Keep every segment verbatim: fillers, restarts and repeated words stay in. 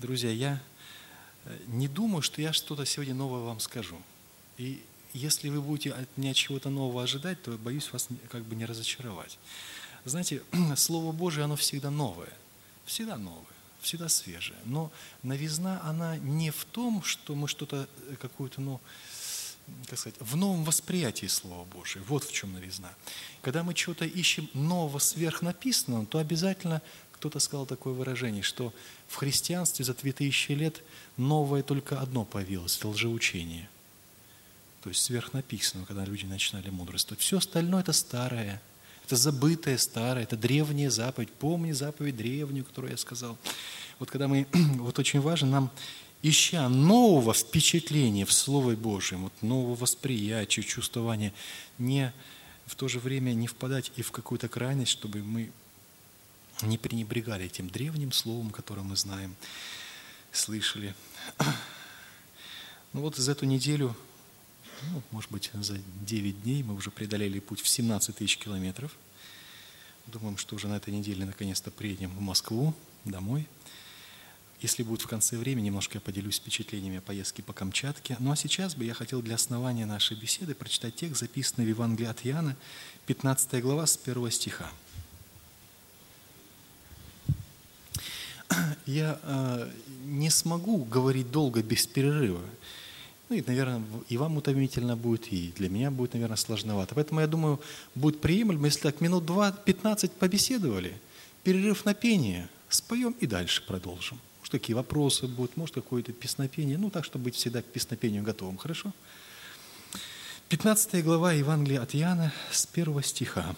Друзья, я не думаю, что я что-то сегодня новое вам скажу. И если вы будете от меня чего-то нового ожидать, то боюсь вас как бы не разочаровать. Знаете, Слово Божие, оно всегда новое. Всегда новое, всегда свежее. Но новизна, она не в том, что мы что-то, какую-то, ну, как сказать, в новом восприятии Слова Божия. Вот в чем новизна. Когда мы чего-то ищем нового сверхнаписанного, то обязательно, кто-то сказал такое выражение, что в христианстве за две тысячи лет новое только одно появилось – это лжеучение. То есть сверхнаписанного, когда люди начинали мудрствовать. Все остальное – это старое, это забытое старое, это древняя заповедь. Помни заповедь древнюю, которую я сказал. Вот когда мы, вот очень важно нам, ища нового впечатления в Слове Божьем, вот нового восприятия, чувствования, не в то же время не впадать и в какую-то крайность, чтобы мы не пренебрегали этим древним словом, которое мы знаем, слышали. Ну вот за эту неделю, ну, может быть, за девять дней мы уже преодолели путь в семнадцать тысяч километров. Думаем, что уже на этой неделе наконец-то приедем в Москву, домой. Если будет в конце времени, немножко я поделюсь впечатлениями о поездке по Камчатке. Ну а сейчас бы я хотел для основания нашей беседы прочитать текст, записанный в Евангелии от Иоанна, пятнадцатая глава, с первого стиха. Я э, не смогу говорить долго без перерыва. Ну и, наверное, и вам утомительно будет, и для меня будет, наверное, сложновато. Поэтому, я думаю, будет приемлемо, если так минут два-пятнадцать побеседовали, перерыв на пение, споем и дальше продолжим. Может, какие вопросы будут, может, какое-то песнопение. Ну, так, чтобы быть всегда к песнопению готовым. Хорошо? пятнадцатая глава Евангелия от Иоанна с первого стиха.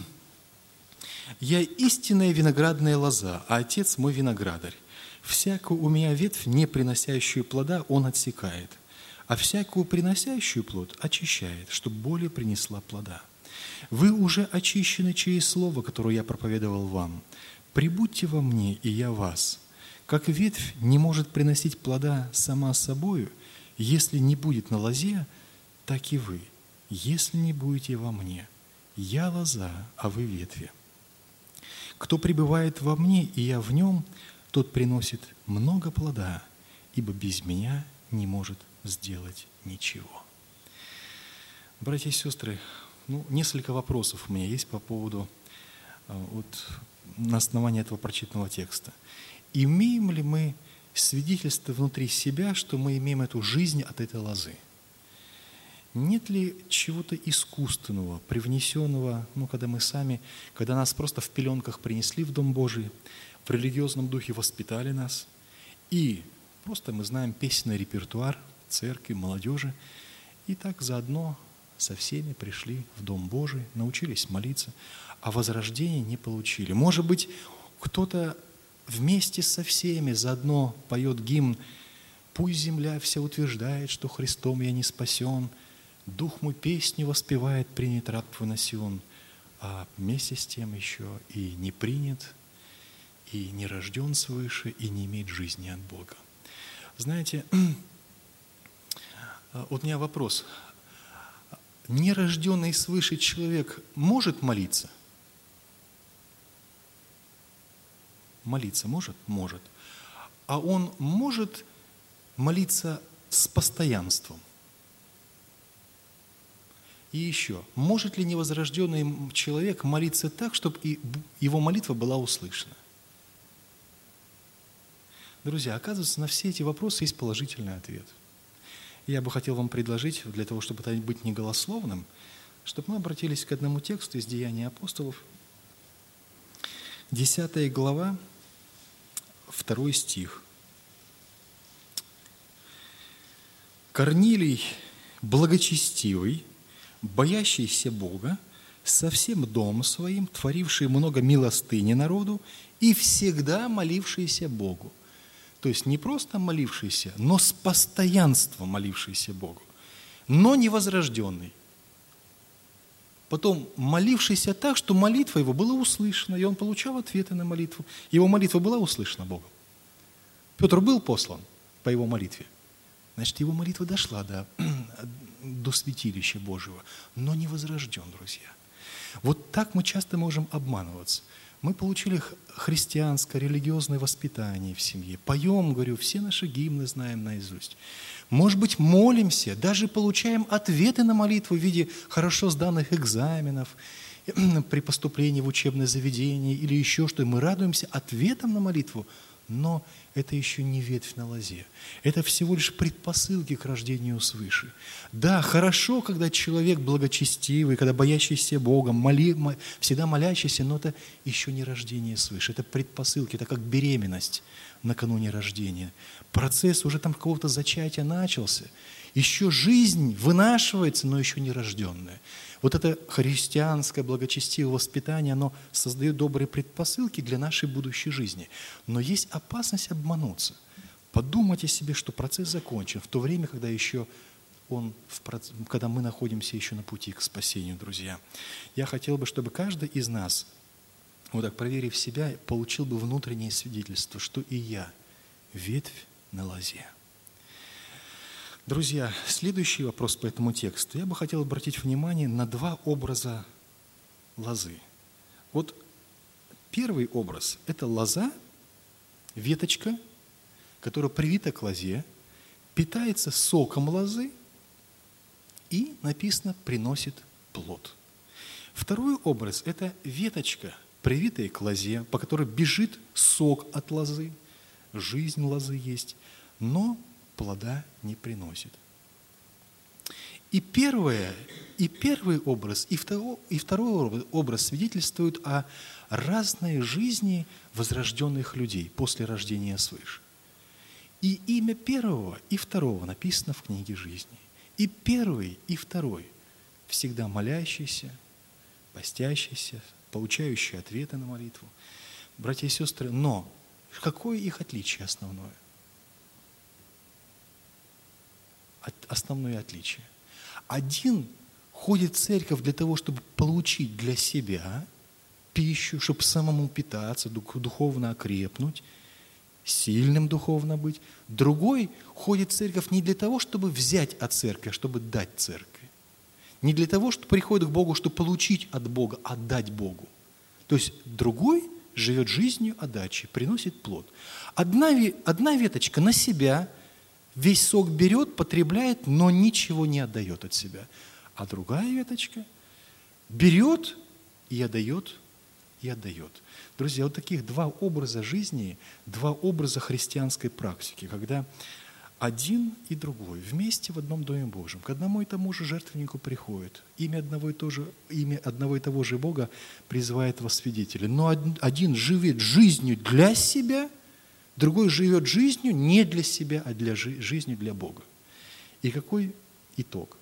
«Я истинная виноградная лоза, а Отец мой виноградарь. Всякую у меня ветвь, не приносящую плода, Он отсекает, а всякую приносящую плод очищает, чтобы более принесла плода. Вы уже очищены через слово, которое я проповедовал вам. Прибудьте во мне, и я в вас. Как ветвь не может приносить плода сама собою, если не будет на лозе, так и вы, если не будете во мне. Я лоза, а вы ветви. Кто пребывает во мне, и я в нем, тот приносит много плода, ибо без меня не может сделать ничего». Братья и сестры, ну, несколько вопросов у меня есть по поводу, вот, на основании этого прочитанного текста. Имеем ли мы свидетельство внутри себя, что мы имеем эту жизнь от этой лозы? Нет ли чего-то искусственного, привнесенного, ну, когда мы сами, когда нас просто в пеленках принесли в Дом Божий, в религиозном духе воспитали нас, и просто мы знаем песенный репертуар церкви, молодежи, и так заодно со всеми пришли в Дом Божий, научились молиться, а возрождения не получили. Может быть, кто-то вместе со всеми заодно поет гимн «Пусть земля вся утверждает, что Христом я не спасен, Дух мой песню воспевает, принят раб твой на Сион», а вместе с тем еще и не принят, и не рожден свыше, и не имеет жизни от Бога. Знаете, вот у меня вопрос. Нерожденный свыше человек может молиться? Молиться может? Может. А он может молиться с постоянством? И еще, может ли невозрожденный человек молиться так, чтобы и его молитва была услышана? Друзья, оказывается, на все эти вопросы есть положительный ответ. Я бы хотел вам предложить, для того, чтобы быть не голословным, чтобы мы обратились к одному тексту из Деяний апостолов, десятая глава, второй стих. «Корнилий, благочестивый, боящийся Бога, со всем домом своим, творивший много милостыни народу и всегда молившийся Богу». То есть не просто молившийся, но с постоянством молившийся Богу, но невозрожденный. Потом молившийся так, что молитва его была услышана, и он получал ответы на молитву. Его молитва была услышана Богом. Петр был послан по его молитве. Значит, его молитва дошла до, до святилища Божьего, но не возрожден, друзья. Вот так мы часто можем обманываться. Мы получили христианское, религиозное воспитание в семье. Поем, говорю, все наши гимны знаем наизусть. Может быть, молимся, даже получаем ответы на молитву в виде хорошо сданных экзаменов, при поступлении в учебное заведение или еще что-то. Мы радуемся ответам на молитву, но это еще не ветвь на лозе. Это всего лишь предпосылки к рождению свыше. Да, хорошо, когда человек благочестивый, когда боящийся Бога, моли, всегда молящийся, но это еще не рождение свыше. Это предпосылки, это как беременность накануне рождения. Процесс уже там какого-то зачатия начался. Еще жизнь вынашивается, но еще не рожденная. Вот это христианское благочестивое воспитание, оно создает добрые предпосылки для нашей будущей жизни. Но есть опасность обмануться. Подумать о себе, что процесс закончен, в то время, когда еще он, когда мы находимся еще на пути к спасению, друзья. Я хотел бы, чтобы каждый из нас, вот так проверив себя, получил бы внутреннее свидетельство, что и я ветвь на лозе. Друзья, следующий вопрос по этому тексту. Я бы хотел обратить внимание на два образа лозы. Вот первый образ – это лоза, веточка, которая привита к лозе, питается соком лозы и, написано, приносит плод. Второй образ – это веточка, привитая к лозе, по которой бежит сок от лозы, жизнь лозы есть, но плода не приносит. И, первое, и первый образ, и второй, и второй образ свидетельствуют о разной жизни возрожденных людей после рождения свыше. И имя первого и второго написано в книге жизни. И первый, и второй всегда молящийся, постящийся, получающий ответы на молитву. Братья и сестры, но какое их отличие основное? Основное отличие. Один ходит в церковь для того, чтобы получить для себя пищу, чтобы самому питаться, духовно окрепнуть, сильным духовно быть. Другой ходит в церковь не для того, чтобы взять от церкви, а чтобы дать церкви. Не для того, что приходит к Богу, чтобы получить от Бога, а дать Богу. То есть другой живет жизнью отдачи, приносит плод. Одна, одна веточка на себя весь сок берет, потребляет, но ничего не отдает от себя. А другая веточка берет и отдает, и отдает. Друзья, вот таких два образа жизни, два образа христианской практики, когда один и другой вместе в одном Доме Божьем, к одному и тому же жертвеннику приходит. Имя одного и, того же, имя одного и того же Бога призывает во свидетели. Но один живет жизнью для себя, другой живет жизнью не для себя, а для жи- жизнью для Бога. И какой итог?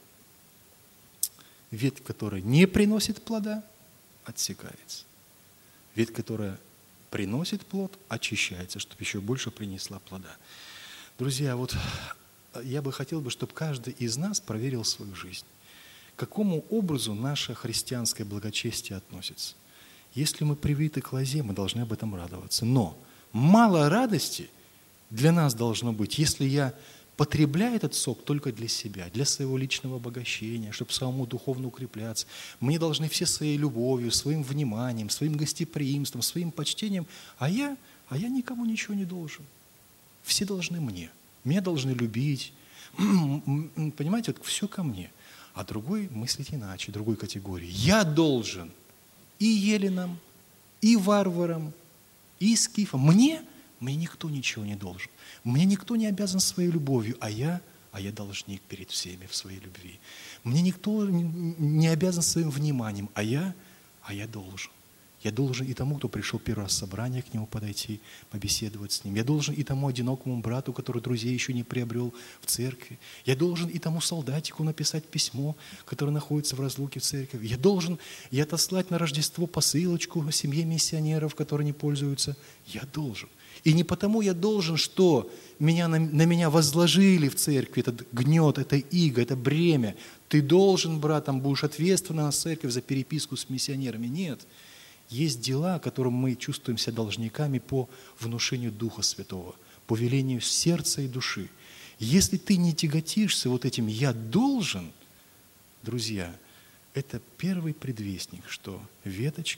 Ветвь, которая не приносит плода, отсекается. Ветвь, которая приносит плод, очищается, чтобы еще больше принесла плода. Друзья, вот я бы хотел, бы, чтобы каждый из нас проверил свою жизнь. К какому образу наше христианское благочестие относится? Если мы привиты к лозе, мы должны об этом радоваться. Но мало радости для нас должно быть, если я потребляю этот сок только для себя, для своего личного обогащения, чтобы самому духовно укрепляться. Мне должны все своей любовью, своим вниманием, своим гостеприимством, своим почтением, а я, а я никому ничего не должен. Все должны мне. Меня должны любить. Понимаете, вот все ко мне. А другой мыслит иначе, другой категории. Я должен и еленам, и варварам, и скифам. Мне, мне никто ничего не должен. Мне никто не обязан своей любовью, а я, а я должник перед всеми в своей любви. Мне никто не обязан своим вниманием, а я, а я должен. Я должен и тому, кто пришел первый раз в собрание, к нему подойти, побеседовать с ним. Я должен и тому одинокому брату, который друзей еще не приобрел в церкви. Я должен и тому солдатику написать письмо, который находится в разлуке в церкви. Я должен и отослать на Рождество посылочку семье миссионеров, которые не пользуются. Я должен. И не потому я должен, что меня, на, на меня возложили в церкви этот гнет, это иго, это бремя. Ты должен, брат, там будешь ответственна на церковь за переписку с миссионерами. Нет. Есть дела, которым мы чувствуем себя должниками по внушению Духа Святого, по велению сердца и души. Если ты не тяготишься вот этим «я должен», друзья, это первый предвестник, что веточка,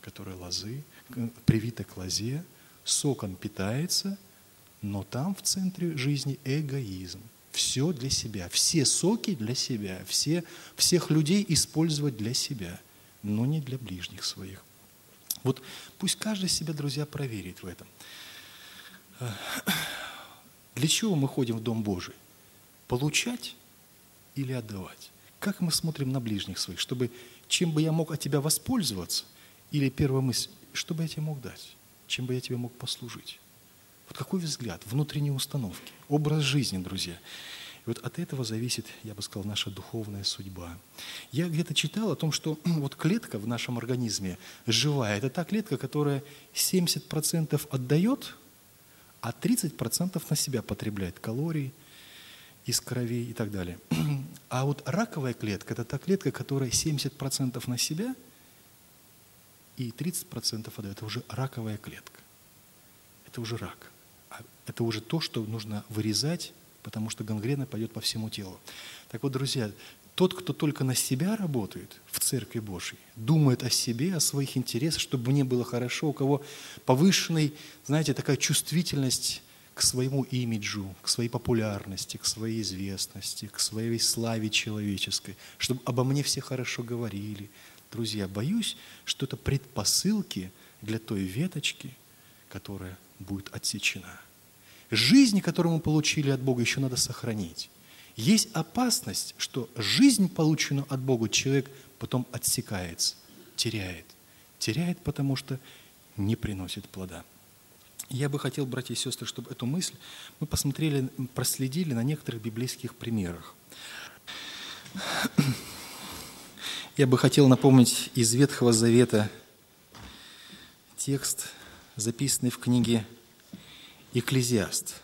которая лозы, привита к лозе, соком питается, но там в центре жизни эгоизм. Все для себя, все соки для себя, все, всех людей использовать для себя, но не для ближних своих. Вот пусть каждый себя, друзья, проверит в этом. Для чего мы ходим в Дом Божий? Получать или отдавать? Как мы смотрим на ближних своих? Чтобы, чем бы я мог от тебя воспользоваться? Или первая мысль, что бы я тебе мог дать? Чем бы я тебе мог послужить? Вот какой взгляд, внутренние установки, образ жизни, друзья. И вот от этого зависит, я бы сказал, наша духовная судьба. Я где-то читал о том, что вот клетка в нашем организме живая, это та клетка, которая семьдесят процентов отдает, а тридцать процентов на себя потребляет калорий из крови и так далее. А вот раковая клетка – это та клетка, которая семьдесят процентов на себя и тридцать процентов отдает. Это уже раковая клетка. Это уже рак. Это уже то, что нужно вырезать, потому что гангрена пойдет по всему телу. Так вот, друзья, тот, кто только на себя работает в Церкви Божьей, думает о себе, о своих интересах, чтобы мне было хорошо, у кого повышенный, знаете, такая чувствительность к своему имиджу, к своей популярности, к своей известности, к своей славе человеческой, чтобы обо мне все хорошо говорили. Друзья, боюсь, что это предпосылки для той веточки, которая будет отсечена. Жизнь, которую мы получили от Бога, еще надо сохранить. Есть опасность, что жизнь, полученную от Бога, человек потом отсекается, теряет. Теряет, потому что не приносит плода. Я бы хотел, братья и сестры, чтобы эту мысль мы посмотрели, проследили на некоторых библейских примерах. Я бы хотел напомнить из Ветхого Завета текст, записанный в книге Екклезиаст.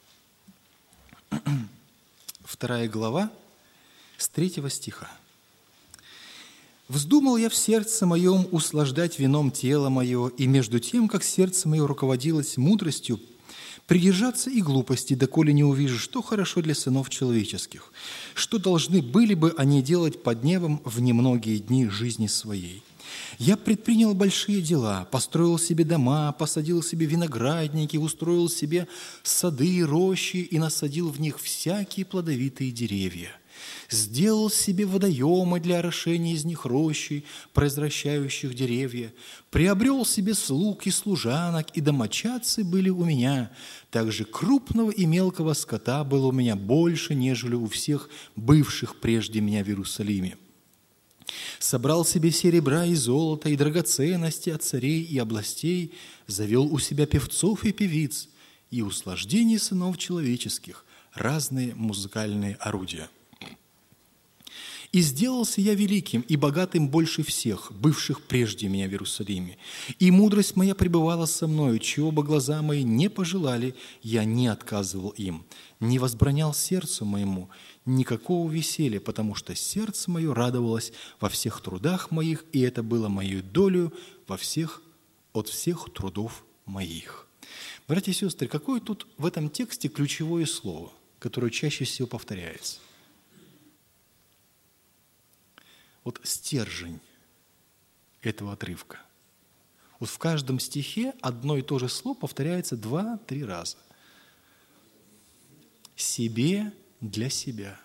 Вторая глава, с третьего стиха. «Вздумал я в сердце моем услаждать вином тело мое, и между тем, как сердце мое руководилось мудростью, придержаться и глупости, доколе не увижу, что хорошо для сынов человеческих, что должны были бы они делать под небом в немногие дни жизни своей. Я предпринял большие дела, построил себе дома, посадил себе виноградники, устроил себе сады и рощи и насадил в них всякие плодовитые деревья. Сделал себе водоемы для орошения из них рощей, произвращающих деревья. Приобрел себе слуг и служанок, и домочадцы были у меня. Также крупного и мелкого скота было у меня больше, нежели у всех бывших прежде меня в Иерусалиме. Собрал себе серебра и золота, и драгоценности от царей и областей, завел у себя певцов и певиц, и услаждений сынов человеческих, разные музыкальные орудия. И сделался я великим и богатым больше всех, бывших прежде меня в Иерусалиме. И мудрость моя пребывала со мною, чего бы глаза мои не пожелали, я не отказывал им, не возбранял сердцу моему никакого веселья, потому что сердце мое радовалось во всех трудах моих, и это было моей долею во всех, от всех трудов моих». Братья и сестры, какое тут в этом тексте ключевое слово, которое чаще всего повторяется? Вот стержень этого отрывка. Вот в каждом стихе одно и то же слово повторяется два-три раза. Себе для себя.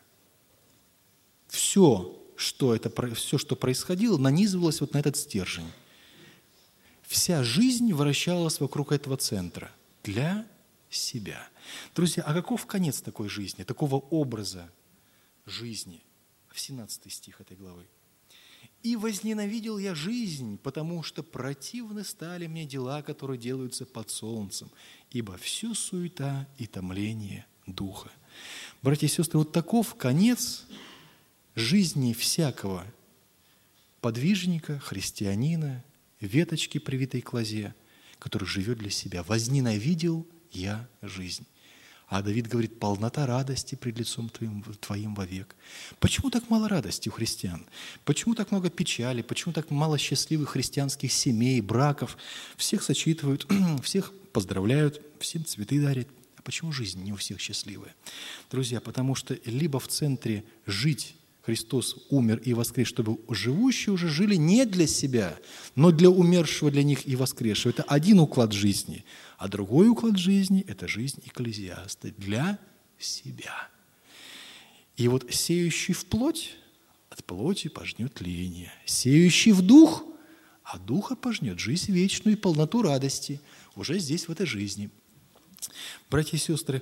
Все, что это, все, что происходило, нанизывалось вот на этот стержень. Вся жизнь вращалась вокруг этого центра. Для себя. Друзья, а каков конец такой жизни, такого образа жизни? семнадцатый стих этой главы. «И возненавидел я жизнь, потому что противны стали мне дела, которые делаются под солнцем, ибо все суета и томление духа». Братья и сестры, вот таков конец жизни всякого подвижника, христианина, веточки, привитой к лозе, который живет для себя. «Возненавидел я жизнь». А Давид говорит: полнота радости пред лицом твоим, твоим вовек. Почему так мало радости у христиан? Почему так много печали? Почему так мало счастливых христианских семей, браков? Всех сочитывают, всех поздравляют, всем цветы дарят. А почему жизнь не у всех счастливая? Друзья, потому что либо в центре жить Христос умер и воскрес, чтобы живущие уже жили не для себя, но для умершего для них и воскресшего. Это один уклад жизни. А другой уклад жизни – это жизнь экклезиаста для себя. И вот сеющий в плоть, от плоти пожнет тление. Сеющий в дух, от духа пожнет жизнь вечную и полноту радости. Уже здесь, в этой жизни. Братья и сестры,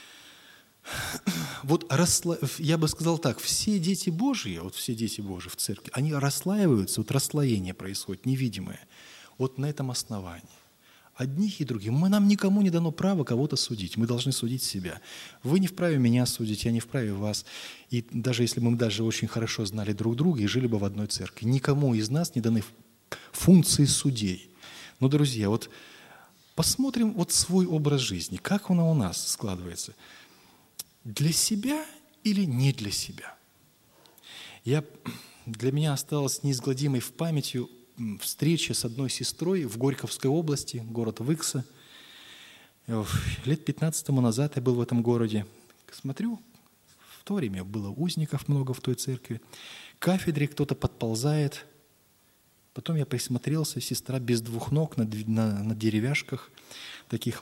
вот рассло... я бы сказал так, все дети Божьи, вот все дети Божьи в церкви, они расслаиваются, вот расслоение происходит, невидимое, вот на этом основании. Одних и других. Мы, нам никому не дано право кого-то судить. Мы должны судить себя. Вы не вправе меня судить, я не вправе вас. И даже если мы даже очень хорошо знали друг друга и жили бы в одной церкви, никому из нас не даны функции судей. Но, друзья, вот посмотрим вот свой образ жизни. Как он у нас складывается? Для себя или не для себя? Я, для меня осталась неизгладимой в памяти встреча с одной сестрой в Горьковской области, город Выкса. Лет пятнадцать тому назад я был в этом городе. Смотрю, в то время было узников много в той церкви. К кафедре кто-то подползает. Потом я присмотрелся, сестра без двух ног на, на, на деревяшках, таких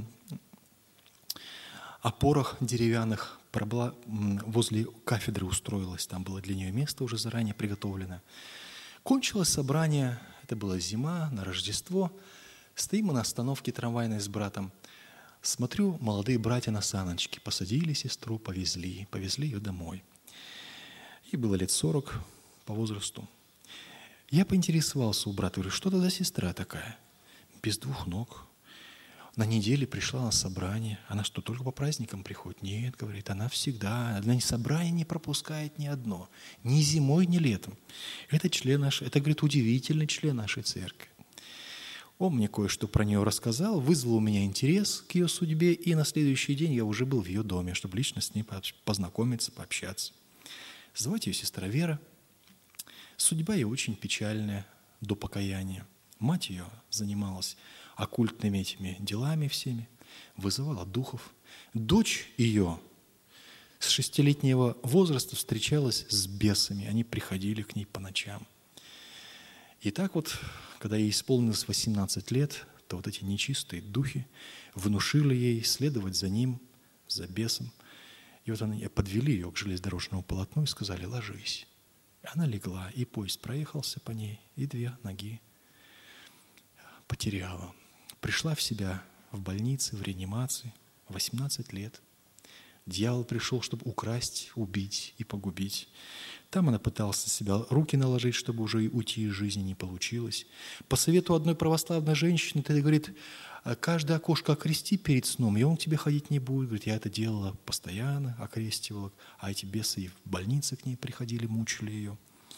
опорах деревянных, возле кафедры устроилась. Там было для нее место уже заранее приготовлено. Кончилось собрание, это была зима, на Рождество. Стоим мы на остановке трамвайной с братом. Смотрю, молодые братья на саночке посадили сестру, повезли, повезли ее домой. Ей было лет сорок по возрасту. Я поинтересовался у брата, говорю, что это за сестра такая? Без двух ног. На неделе пришла на собрание. Она что, только по праздникам приходит? Нет, говорит, она всегда. Она собрание не пропускает ни одно. Ни зимой, ни летом. Это член нашей, это, говорит, удивительный член нашей церкви. Он мне кое-что про нее рассказал, вызвал у меня интерес к ее судьбе, и на следующий день я уже был в ее доме, чтобы лично с ней познакомиться, пообщаться. Звать ее сестра Вера. Судьба ее очень печальная до покаяния. Мать ее занималась оккультными этими делами всеми, вызывала духов. Дочь ее с шестилетнего возраста встречалась с бесами. Они приходили к ней по ночам. И так вот, когда ей исполнилось восемнадцать лет, то вот эти нечистые духи внушили ей следовать за ним, за бесом. И вот они подвели ее к железнодорожному полотну и сказали: ложись. И она легла, и поезд проехался по ней, и две ноги потеряла. Пришла в себя в больнице, в реанимации, восемнадцать лет. Дьявол пришел, чтобы украсть, убить и погубить. Там она пыталась на себя руки наложить, чтобы уже уйти из жизни, не получилось. По совету одной православной женщины, ты, говорит, каждое окошко окрести перед сном, и он к тебе ходить не будет. Говорит, я это делала постоянно, окрестивала, а эти бесы и в больнице к ней приходили, мучили ее.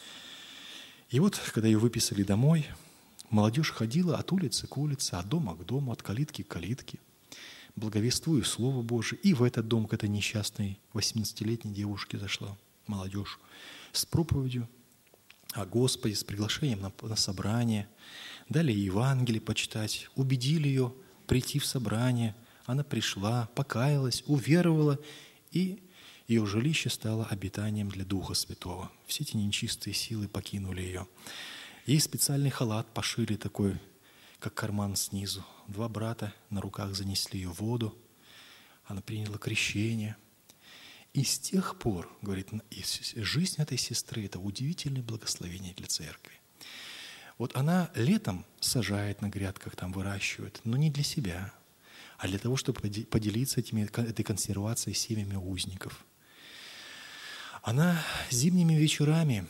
И вот, когда ее выписали домой, молодежь ходила от улицы к улице, от дома к дому, от калитки к калитке, благовествуя Слово Божие. И в этот дом к этой несчастной восемнадцатилетней девушке зашла молодежь с проповедью о Господе, с приглашением на, на собрание. Дали ей Евангелие почитать, убедили ее прийти в собрание. Она пришла, покаялась, уверовала, и ее жилище стало обитанием для Духа Святого. Все эти нечистые силы покинули ее. Ей специальный халат пошили такой, как карман снизу. Два брата на руках занесли ее в воду. Она приняла крещение. И с тех пор, говорит, жизнь этой сестры – это удивительное благословение для церкви. Вот она летом сажает на грядках, там выращивает, но не для себя, а для того, чтобы поделиться этими, этой консервацией семьями узников. Она зимними вечерами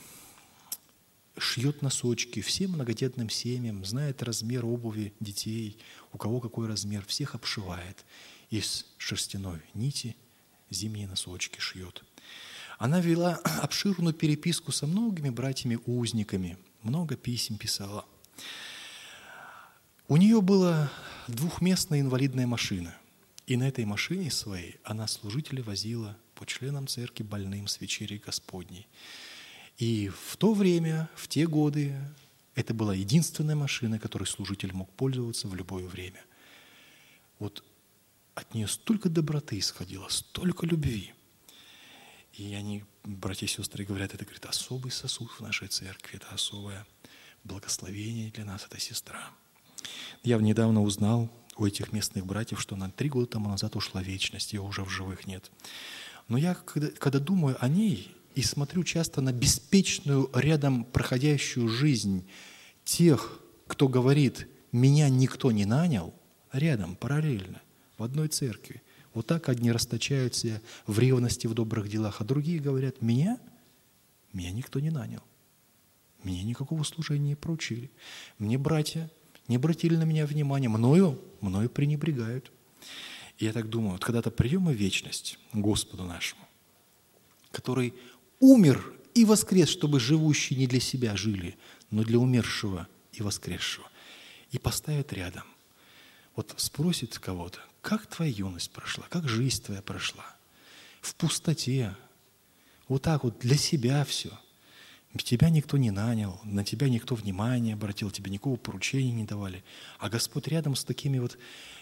шьет носочки всем многодетным семьям, знает размер обуви детей, у кого какой размер, всех обшивает. Из шерстяной нити зимние носочки шьет. Она вела обширную переписку со многими братьями-узниками, много писем писала. У нее была двухместная инвалидная машина, и на этой машине своей она служителей возила по членам церкви больным с вечерей Господней. И в то время, в те годы, это была единственная машина, которой служитель мог пользоваться в любое время. Вот от нее столько доброты исходило, столько любви. И они, братья и сестры, говорят, это, говорит, особый сосуд в нашей церкви, это особое благословение для нас, это сестра. Я недавно узнал у этих местных братьев, что она три года тому назад ушла в вечность, ее уже в живых нет. Но я, когда, когда думаю о ней и смотрю часто на беспечную, рядом проходящую жизнь тех, кто говорит, меня никто не нанял, рядом, параллельно, в одной церкви. Вот так одни расточаются в ревности, в добрых делах, а другие говорят, меня, меня никто не нанял. Мне никакого служения не поручили. Мне братья не обратили на меня внимания, мною, мною пренебрегают. И я так думаю, вот когда-то придем мы в вечность к Господу нашему, который умер и воскрес, чтобы живущие не для себя жили, но для умершего и воскресшего. И поставит рядом. Вот спросит кого-то, как твоя юность прошла, как жизнь твоя прошла? В пустоте. Вот так вот для себя все. Тебя никто не нанял, на тебя никто внимания обратил, тебе никакого поручения не давали. А Господь рядом с такими вот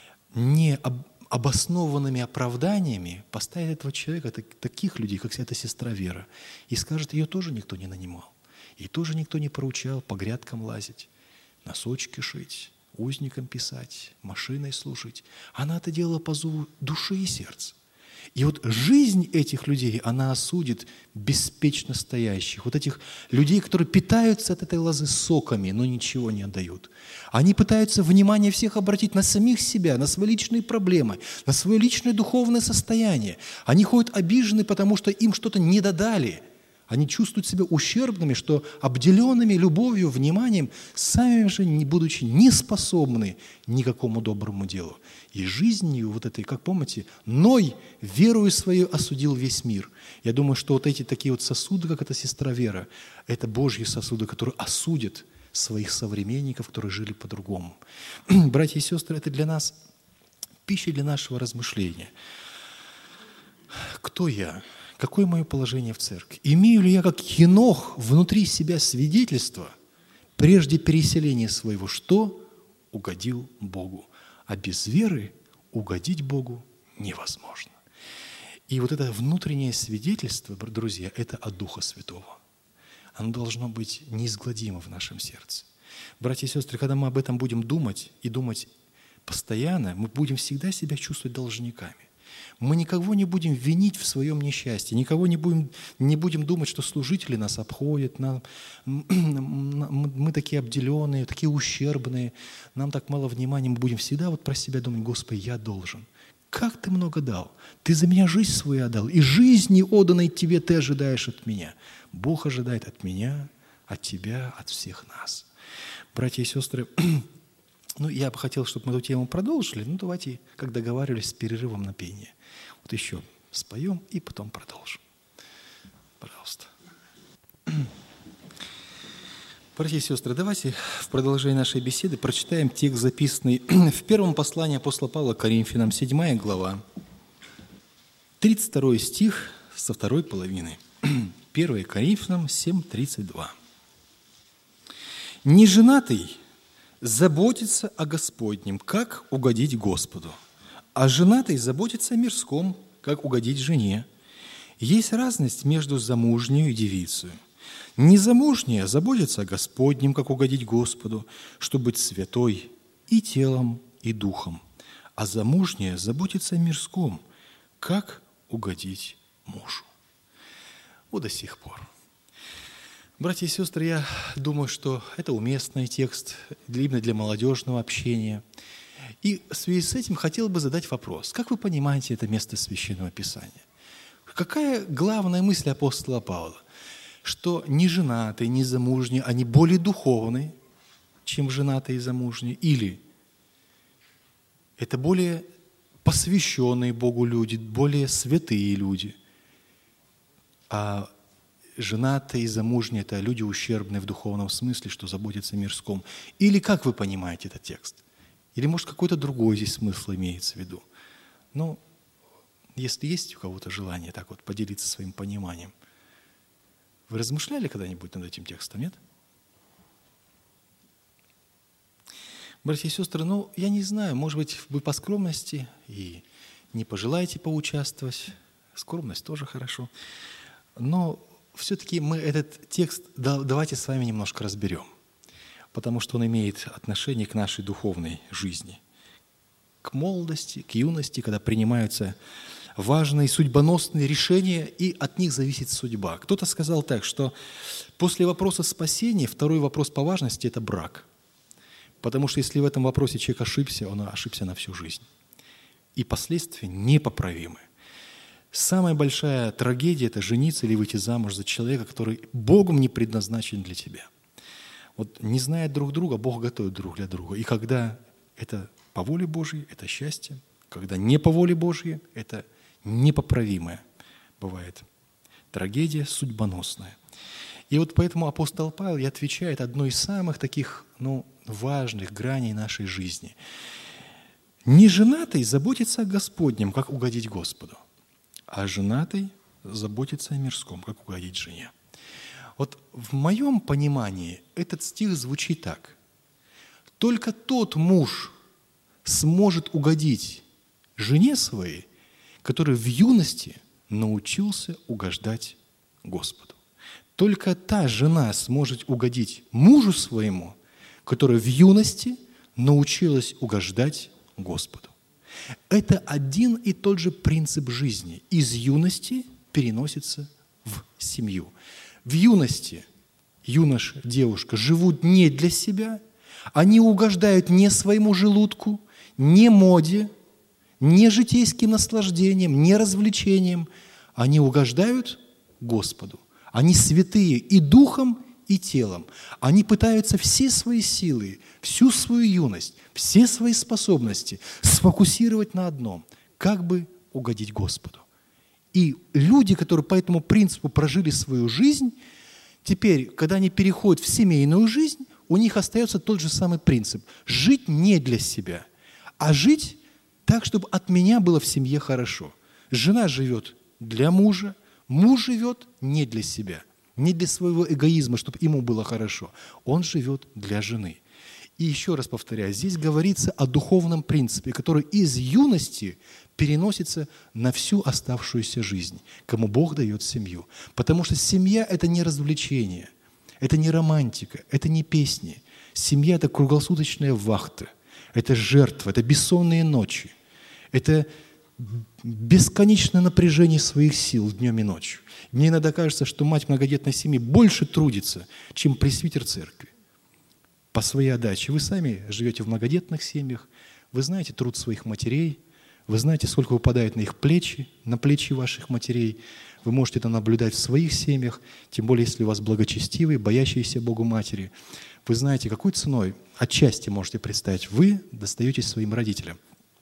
необоснованными оправданиями поставит этого человека, таких людей, как эта сестра Вера, и скажет, ее тоже никто не нанимал. Ей тоже никто не поручал по грядкам лазить, носочки шить, узникам писать, машиной служить. Она это делала по зову души и сердца. И вот жизнь этих людей, она осудит беспечно стоящих. Вот этих людей, которые питаются от этой лозы соками, но ничего не отдают. Они пытаются внимание всех обратить на самих себя, на свои личные проблемы, на свое личное духовное состояние. Они ходят обижены, потому что им что-то не додали. Они чувствуют себя ущербными, что обделенными любовью, вниманием, сами же, не будучи не способны никакому доброму делу. И жизнью вот этой, как помните, Ной верою свою осудил весь мир. Я думаю, что вот эти такие вот сосуды, как эта сестра Вера, это Божьи сосуды, которые осудят своих современников, которые жили по-другому. Братья и сестры, это для нас пища для нашего размышления. Кто я? Какое мое положение в церкви? Имею ли я, как Енох, внутри себя свидетельство, прежде переселения своего, что угодил Богу? А без веры угодить Богу невозможно. И вот это внутреннее свидетельство, друзья, это от Духа Святого. Оно должно быть неизгладимо в нашем сердце. Братья и сестры, когда мы об этом будем думать и думать постоянно, мы будем всегда себя чувствовать должниками. Мы никого не будем винить в своем несчастье, никого не будем, не будем думать, что служители нас обходят, нам, мы такие обделенные, такие ущербные, нам так мало внимания, мы будем всегда вот про себя думать, Господи, я должен. Как Ты много дал? Ты за меня жизнь свою отдал, и жизни отданной Тебе Ты ожидаешь от меня. Бог ожидает от меня, от Тебя, от всех нас. Братья и сестры, ну, я бы хотел, чтобы мы эту тему продолжили. Ну, давайте, как договаривались, с перерывом на пение. Вот еще споем и потом продолжим. Пожалуйста. Братья и сестры, давайте в продолжении нашей беседы прочитаем текст, записанный в первом послании апостола Павла к Коринфянам, седьмая глава, тридцать второй стих со второй половины. первое Коринфянам семь, тридцать два. «Неженатый заботится о Господнем, как угодить Господу, а женатый заботится о мирском, как угодить жене. Есть разность между замужней и девицей. Незамужняя заботится о Господнем, как угодить Господу, чтобы быть святой и телом, и духом, а замужняя заботится о мирском, как угодить мужу». Вот до сих пор. Братья и сестры, я думаю, что это уместный текст именно для молодежного общения. И в связи с этим хотел бы задать вопрос. Как вы понимаете это место Священного Писания? Какая главная мысль апостола Павла? Что не женатые, не замужние, они более духовны, чем женатые и замужние? Или это более посвященные Богу люди, более святые люди? А женатые и замужние – это люди ущербные в духовном смысле, что заботятся о мирском. Или как вы понимаете этот текст? Или, может, какой-то другой здесь смысл имеется в виду? Ну, если есть у кого-то желание так вот поделиться своим пониманием. Вы размышляли когда-нибудь над этим текстом, нет? Братья и сестры, ну, я не знаю, может быть, вы по скромности и не пожелаете поучаствовать. Скромность тоже хорошо. Но все-таки мы этот текст давайте с вами немножко разберем, потому что он имеет отношение к нашей духовной жизни, к молодости, к юности, когда принимаются важные судьбоносные решения, и от них зависит судьба. Кто-то сказал так, что после вопроса спасения второй вопрос по важности – это брак. Потому что если в этом вопросе человек ошибся, он ошибся на всю жизнь. И последствия непоправимы. Самая большая трагедия – это жениться или выйти замуж за человека, который Богом не предназначен для тебя. Вот не зная друг друга, Бог готовит друг для друга. И когда это по воле Божьей, это счастье. Когда не по воле Божьей, это непоправимое бывает. Трагедия судьбоносная. И вот поэтому апостол Павел и отвечает одной из самых таких ну, важных граней нашей жизни. Неженатый заботится о Господнем, как угодить Господу, а женатый заботится о мирском, как угодить жене. Вот в моем понимании этот стих звучит так. Только тот муж сможет угодить жене своей, который в юности научился угождать Господу. Только та жена сможет угодить мужу своему, который в юности научилась угождать Господу. Это один и тот же принцип жизни. Из юности переносится в семью. В юности юноша, девушка живут не для себя, они угождают не своему желудку, не моде, не житейским наслаждением, не развлечением. Они угождают Господу. Они святые и духом, и телом. Они пытаются все свои силы, всю свою юность, все свои способности сфокусировать на одном – как бы угодить Господу. И люди, которые по этому принципу прожили свою жизнь, теперь, когда они переходят в семейную жизнь, у них остается тот же самый принцип – жить не для себя, а жить так, чтобы от меня было в семье хорошо. Жена живет для мужа, муж живет не для себя, не для своего эгоизма, чтобы ему было хорошо. Он живет для жены. И еще раз повторяю, здесь говорится о духовном принципе, который из юности переносится на всю оставшуюся жизнь, кому Бог дает семью. Потому что семья – это не развлечение, это не романтика, это не песни. Семья – это круглосуточная вахта, это жертва, это бессонные ночи, это бесконечное напряжение своих сил днем и ночью. Мне иногда кажется, что мать многодетной семьи больше трудится, чем пресвитер церкви. По своей отдаче. Вы сами живете в многодетных семьях, вы знаете труд своих матерей, вы знаете, сколько выпадает на их плечи, на плечи ваших матерей. Вы можете это наблюдать в своих семьях, тем более, если у вас благочестивые, боящиеся Богу матери. Вы знаете, какой ценой, отчасти можете представить, вы достаетесь своим родителям.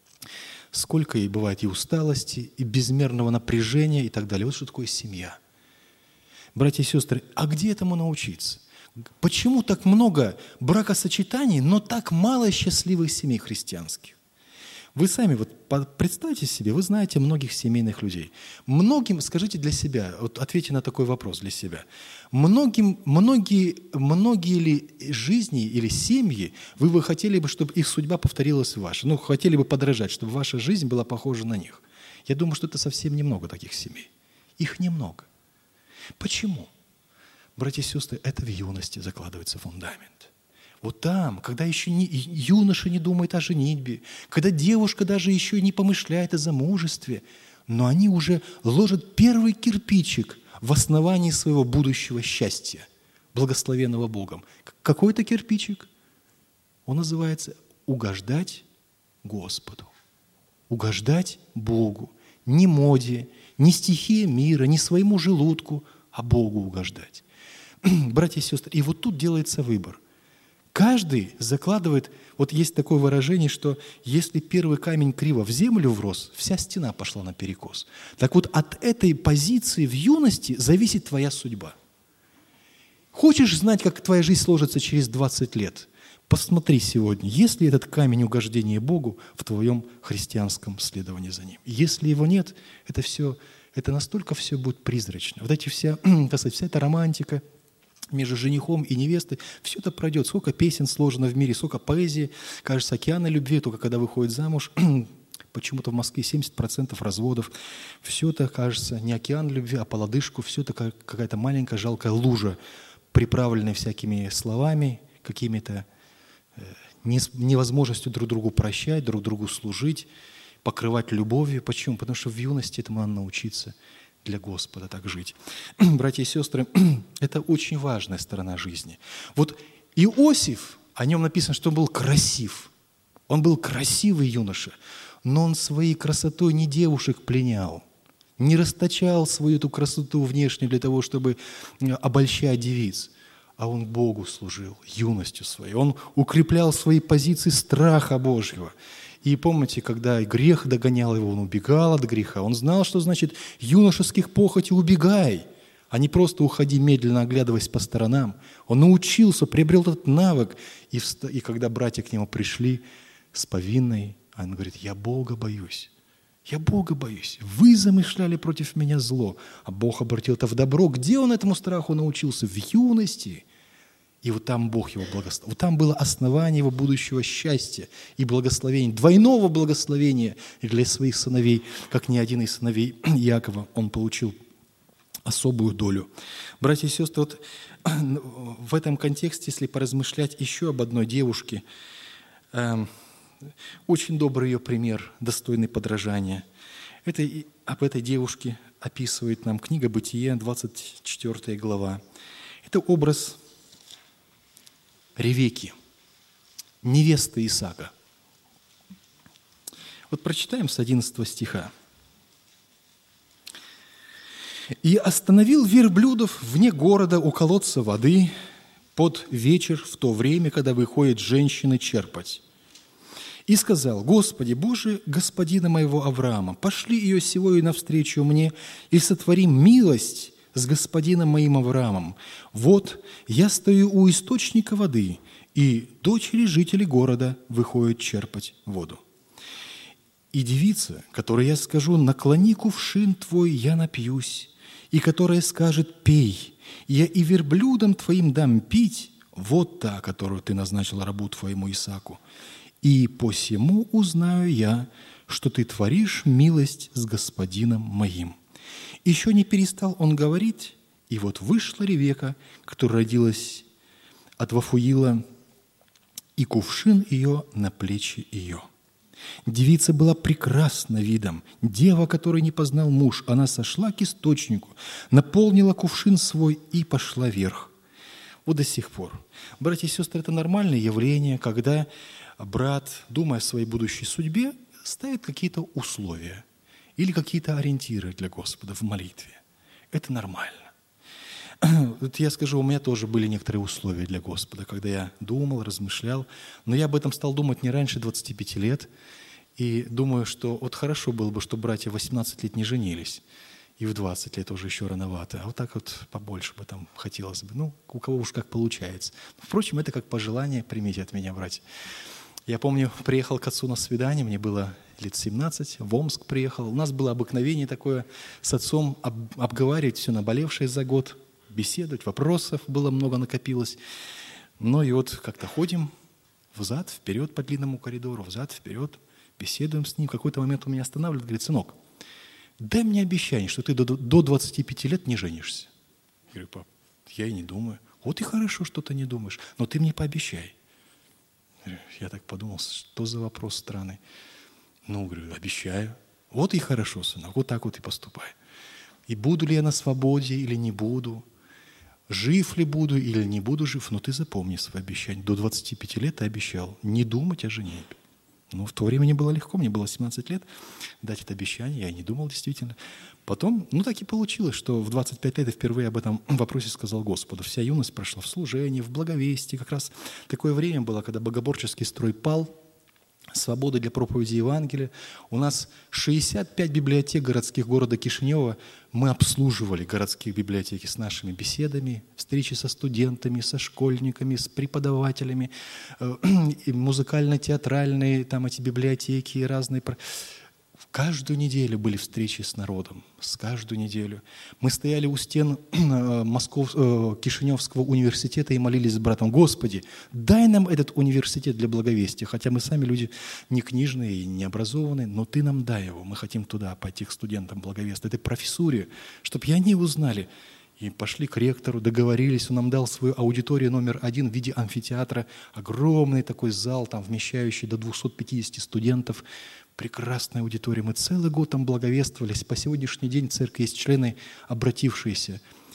Сколько и бывает и усталости, и безмерного напряжения, и так далее. Вот что такое семья. Братья и сестры, а где этому научиться? Почему так много бракосочетаний, но так мало счастливых семей христианских? Вы сами вот представьте себе, вы знаете многих семейных людей. Многим, скажите для себя, вот ответьте на такой вопрос для себя. Многим, многие, многие ли жизни или семьи вы бы хотели бы, чтобы их судьба повторилась ваша? Ну, хотели бы подражать, чтобы ваша жизнь была похожа на них? Я думаю, что это совсем немного таких семей. Их немного. Почему? Братья и сестры, это в юности закладывается фундамент. Вот там, когда еще не, юноша не думает о женитьбе, когда девушка даже еще не помышляет о замужестве, но они уже ложат первый кирпичик в основании своего будущего счастья, благословенного Богом. Какой это кирпичик? Он называется «угождать Господу». Угождать Богу. Не моде, не стихии мира, не своему желудку, а Богу угождать. Братья и сестры, и вот тут делается выбор. Каждый закладывает, вот есть такое выражение, что если первый камень криво в землю врос, вся стена пошла наперекос. Так вот от этой позиции в юности зависит твоя судьба. Хочешь знать, как твоя жизнь сложится через двадцать лет? Посмотри сегодня, есть ли этот камень угождения Богу в твоем христианском следовании за Ним. Если его нет, это все, это настолько все будет призрачно. Вот эти вся, так сказать, вся эта романтика между женихом и невестой, все это пройдет. Сколько песен сложено в мире, сколько поэзии, кажется, океаны любви, только когда выходит замуж, почему-то в Москве семьдесят процентов разводов. Все это, кажется, не океан любви, а по лодыжку. Все это какая-то маленькая жалкая лужа, приправленная всякими словами, какими-то невозможностью друг другу прощать, друг другу служить, покрывать любовью. Почему? Потому что в юности этому надо научиться для Господа так жить. Братья и сестры, это очень важная сторона жизни. Вот Иосиф, о нем написано, что он был красив. Он был красивый юноша, но он своей красотой не девушек пленял, не расточал свою эту красоту внешнюю для того, чтобы обольщать девиц, а он Богу служил юностью своей. Он укреплял свои позиции страха Божьего. И помните, когда грех догонял его, он убегал от греха. Он знал, что значит юношеских похотей убегай, а не просто уходи, медленно оглядываясь по сторонам. Он научился, приобрел этот навык. И, вста... и когда братья к нему пришли с повинной, он говорит: я Бога боюсь. Я Бога боюсь. Вы замышляли против меня зло, а Бог обратил это в добро. Где он этому страху научился? В юности. И вот там Бог его благословил. Вот там было основание его будущего счастья и благословения, двойного благословения для своих сыновей, как ни один из сыновей Иакова он получил особую долю. Братья и сестры, вот в этом контексте, если поразмышлять еще об одной девушке, э, очень добрый ее пример, достойный подражания. Это, об этой девушке описывает нам книга «Бытие», двадцать четвёртая глава. Это образ Ревекки, невесты Исаака. Вот прочитаем с одиннадцатого стиха. «И остановил верблюдов вне города у колодца воды под вечер в то время, когда выходят женщины черпать. И сказал: Господи, Боже, господина моего Авраама, пошли ее сегодня навстречу мне и сотворим милость с господином моим Авраамом. Вот я стою у источника воды, и дочери жителей города выходят черпать воду. И девица, которой я скажу: наклони кувшин твой, я напьюсь, и которая скажет: пей, я и верблюдам твоим дам пить, вот та, которую ты назначил рабу твоему Исааку. И посему узнаю я, что ты творишь милость с господином моим». Еще не перестал он говорить, и вот вышла Ревекка, которая родилась от Вафуила, и кувшин ее на плечи ее. Девица была прекрасна видом, дева, которой не познал муж. Она сошла к источнику, наполнила кувшин свой и пошла вверх. Вот до сих пор. Братья и сестры, это нормальное явление, когда брат, думая о своей будущей судьбе, ставит какие-то условия или какие-то ориентиры для Господа в молитве. Это нормально. Вот я скажу, у меня тоже были некоторые условия для Господа, когда я думал, размышлял. Но я об этом стал думать не раньше двадцати пяти лет. И думаю, что вот хорошо было бы, чтобы братья в восемнадцать лет не женились. И в двадцать лет уже еще рановато. А вот так вот побольше бы там хотелось бы. Ну, у кого уж как получается. Впрочем, это как пожелание, примите от меня, братья. Я помню, приехал к отцу на свидание, мне было лет семнадцать, в Омск приехал. У нас было обыкновение такое с отцом об, обговаривать все наболевшее за год, беседовать, вопросов было много, накопилось. Ну и вот как-то ходим взад, вперед по длинному коридору, взад, вперед, беседуем с ним. В какой-то момент он меня останавливает, говорит: сынок, дай мне обещание, что ты до, до двадцати пяти лет не женишься. Я говорю: пап, я и не думаю. Вот и хорошо, что ты не думаешь, но ты мне пообещай. Я так подумал, что за вопрос странный. Ну, говорю, обещаю. Вот и хорошо, сынок, вот так вот и поступай. И буду ли я на свободе или не буду, жив ли буду или не буду жив, но ты запомни свои обещания. До двадцати пяти лет ты обещал не думать о женитьбе. Ну, в то время мне было легко, мне было семнадцать лет дать это обещание, я и не думал действительно. Потом, ну так и получилось, что в двадцать пять лет я впервые об этом вопросе сказал Господу. Вся юность прошла в служении, в благовестии. Как раз такое время было, когда богоборческий строй пал, свобода для проповеди Евангелия. У нас шестьдесят пять библиотек городских города Кишинева. Мы обслуживали городские библиотеки с нашими беседами, встречи со студентами, со школьниками, с преподавателями, музыкально-театральные там эти библиотеки разные. Каждую неделю были встречи с народом, с каждую неделю. Мы стояли у стен Москов, Кишиневского университета и молились с братом: Господи, дай нам этот университет для благовестия, хотя мы сами люди не книжные и не образованные, но Ты нам дай его, мы хотим туда пойти к студентам благовествовать, этой профессуре, чтобы и они узнали. И пошли к ректору, договорились, он нам дал свою аудиторию номер один в виде амфитеатра, огромный такой зал, там вмещающий до двухсот пятидесяти студентов, прекрасная аудитория. Мы целый год там благовествовались. По сегодняшний день в церкви есть члены, обратившиеся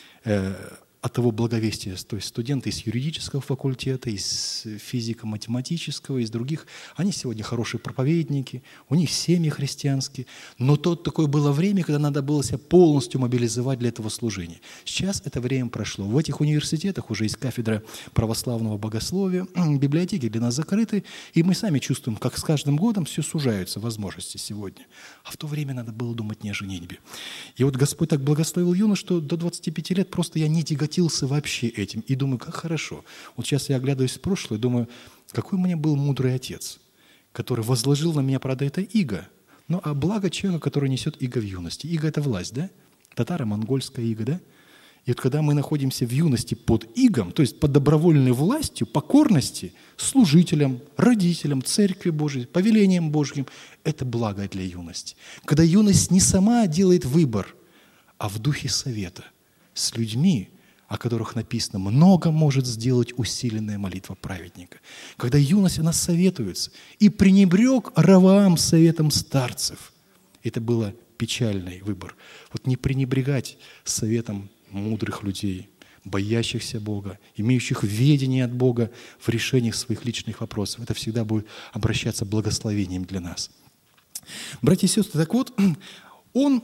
э, от того благовестия, то есть студенты из юридического факультета, из физико-математического, из других. Они сегодня хорошие проповедники, у них семьи христианские. Но то такое было время, когда надо было себя полностью мобилизовать для этого служения. Сейчас это время прошло. В этих университетах уже есть кафедра православного богословия, библиотеки для нас закрыты, и мы сами чувствуем, как с каждым годом все сужаются возможности сегодня. А в то время надо было думать не о женитьбе. И вот Господь так благословил юношу, что до двадцати пяти лет просто я не тяготился вообще этим. И думаю, как хорошо. Вот сейчас я оглядываюсь в прошлое, думаю, какой у меня был мудрый отец, который возложил на меня, правда, это иго. Ну, а благо человека, который несет иго в юности. Иго – это власть, да? Татаро-монгольская иго, да? И вот когда мы находимся в юности под игом, то есть под добровольной властью, покорности служителям, родителям, Церкви Божией, повелениям Божьим, это благо для юности. Когда юность не сама делает выбор, а в духе совета с людьми, о которых написано: много может сделать усиленная молитва праведника. Когда юность, она советуется. И пренебрег Раваам советом старцев. Это был печальный выбор. Вот не пренебрегать советом мудрых людей, боящихся Бога, имеющих ведение от Бога в решениях своих личных вопросов. Это всегда будет обращаться благословением для нас. Братья и сестры, так вот, он,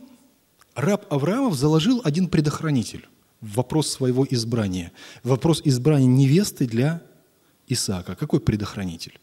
раб Авраамов, заложил один предохранитель в вопрос своего избрания. Вопрос избрания невесты для Исаака. Какой предохранитель?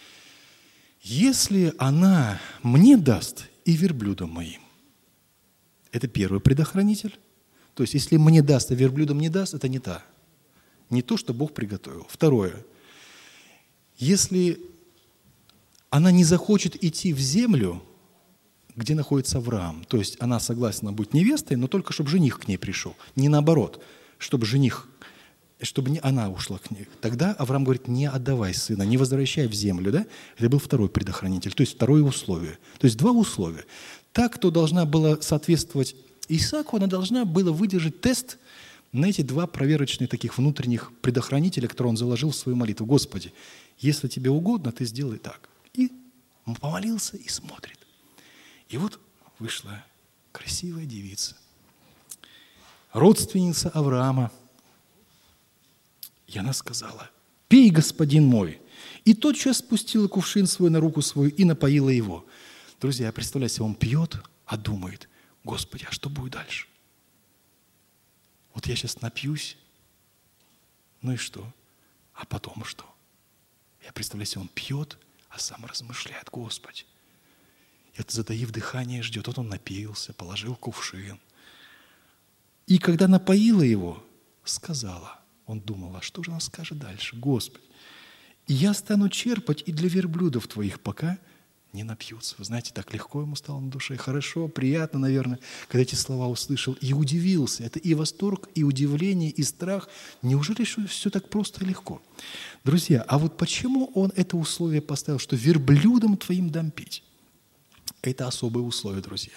Если она мне даст и верблюдам моим. Это первый предохранитель. То есть, если мне даст, а верблюдам не даст, это не та. Не то, что Бог приготовил. Второе. Если она не захочет идти в землю, где находится Авраам, то есть она согласна быть невестой, но только чтобы жених к ней пришел. Не наоборот, чтобы жених, чтобы не она ушла к ней. Тогда Авраам говорит: не отдавай сына, не возвращай в землю. Да? Это был второй предохранитель, то есть второе условие. То есть два условия. Та, кто должна была соответствовать Исааку, она должна была выдержать тест на эти два проверочных таких внутренних предохранителя, которые он заложил в свою молитву. Господи, если тебе угодно, ты сделай так. И он помолился и смотрит. И вот вышла красивая девица, родственница Авраама. И она сказала: пей, господин мой. И тотчас спустила кувшин свой на руку свою и напоила его. Друзья, представляете, он пьет, а думает: Господи, а что будет дальше? Вот я сейчас напьюсь, ну и что? А потом что? Я представляю себе, он пьет, а сам размышляет: Господи. И вот, затаив дыхание, ждет. Вот он напился, положил кувшин. И когда напоила его, сказала, он думал: а что же она скажет дальше? Господи, и я стану черпать и для верблюдов твоих, пока не напьются. Вы знаете, так легко ему стало на душе. Хорошо, приятно, наверное, когда эти слова услышал. И удивился. Это и восторг, и удивление, и страх. Неужели все так просто и легко? Друзья, а вот почему он это условие поставил, что верблюдам твоим дам пить? Это особые условия, друзья.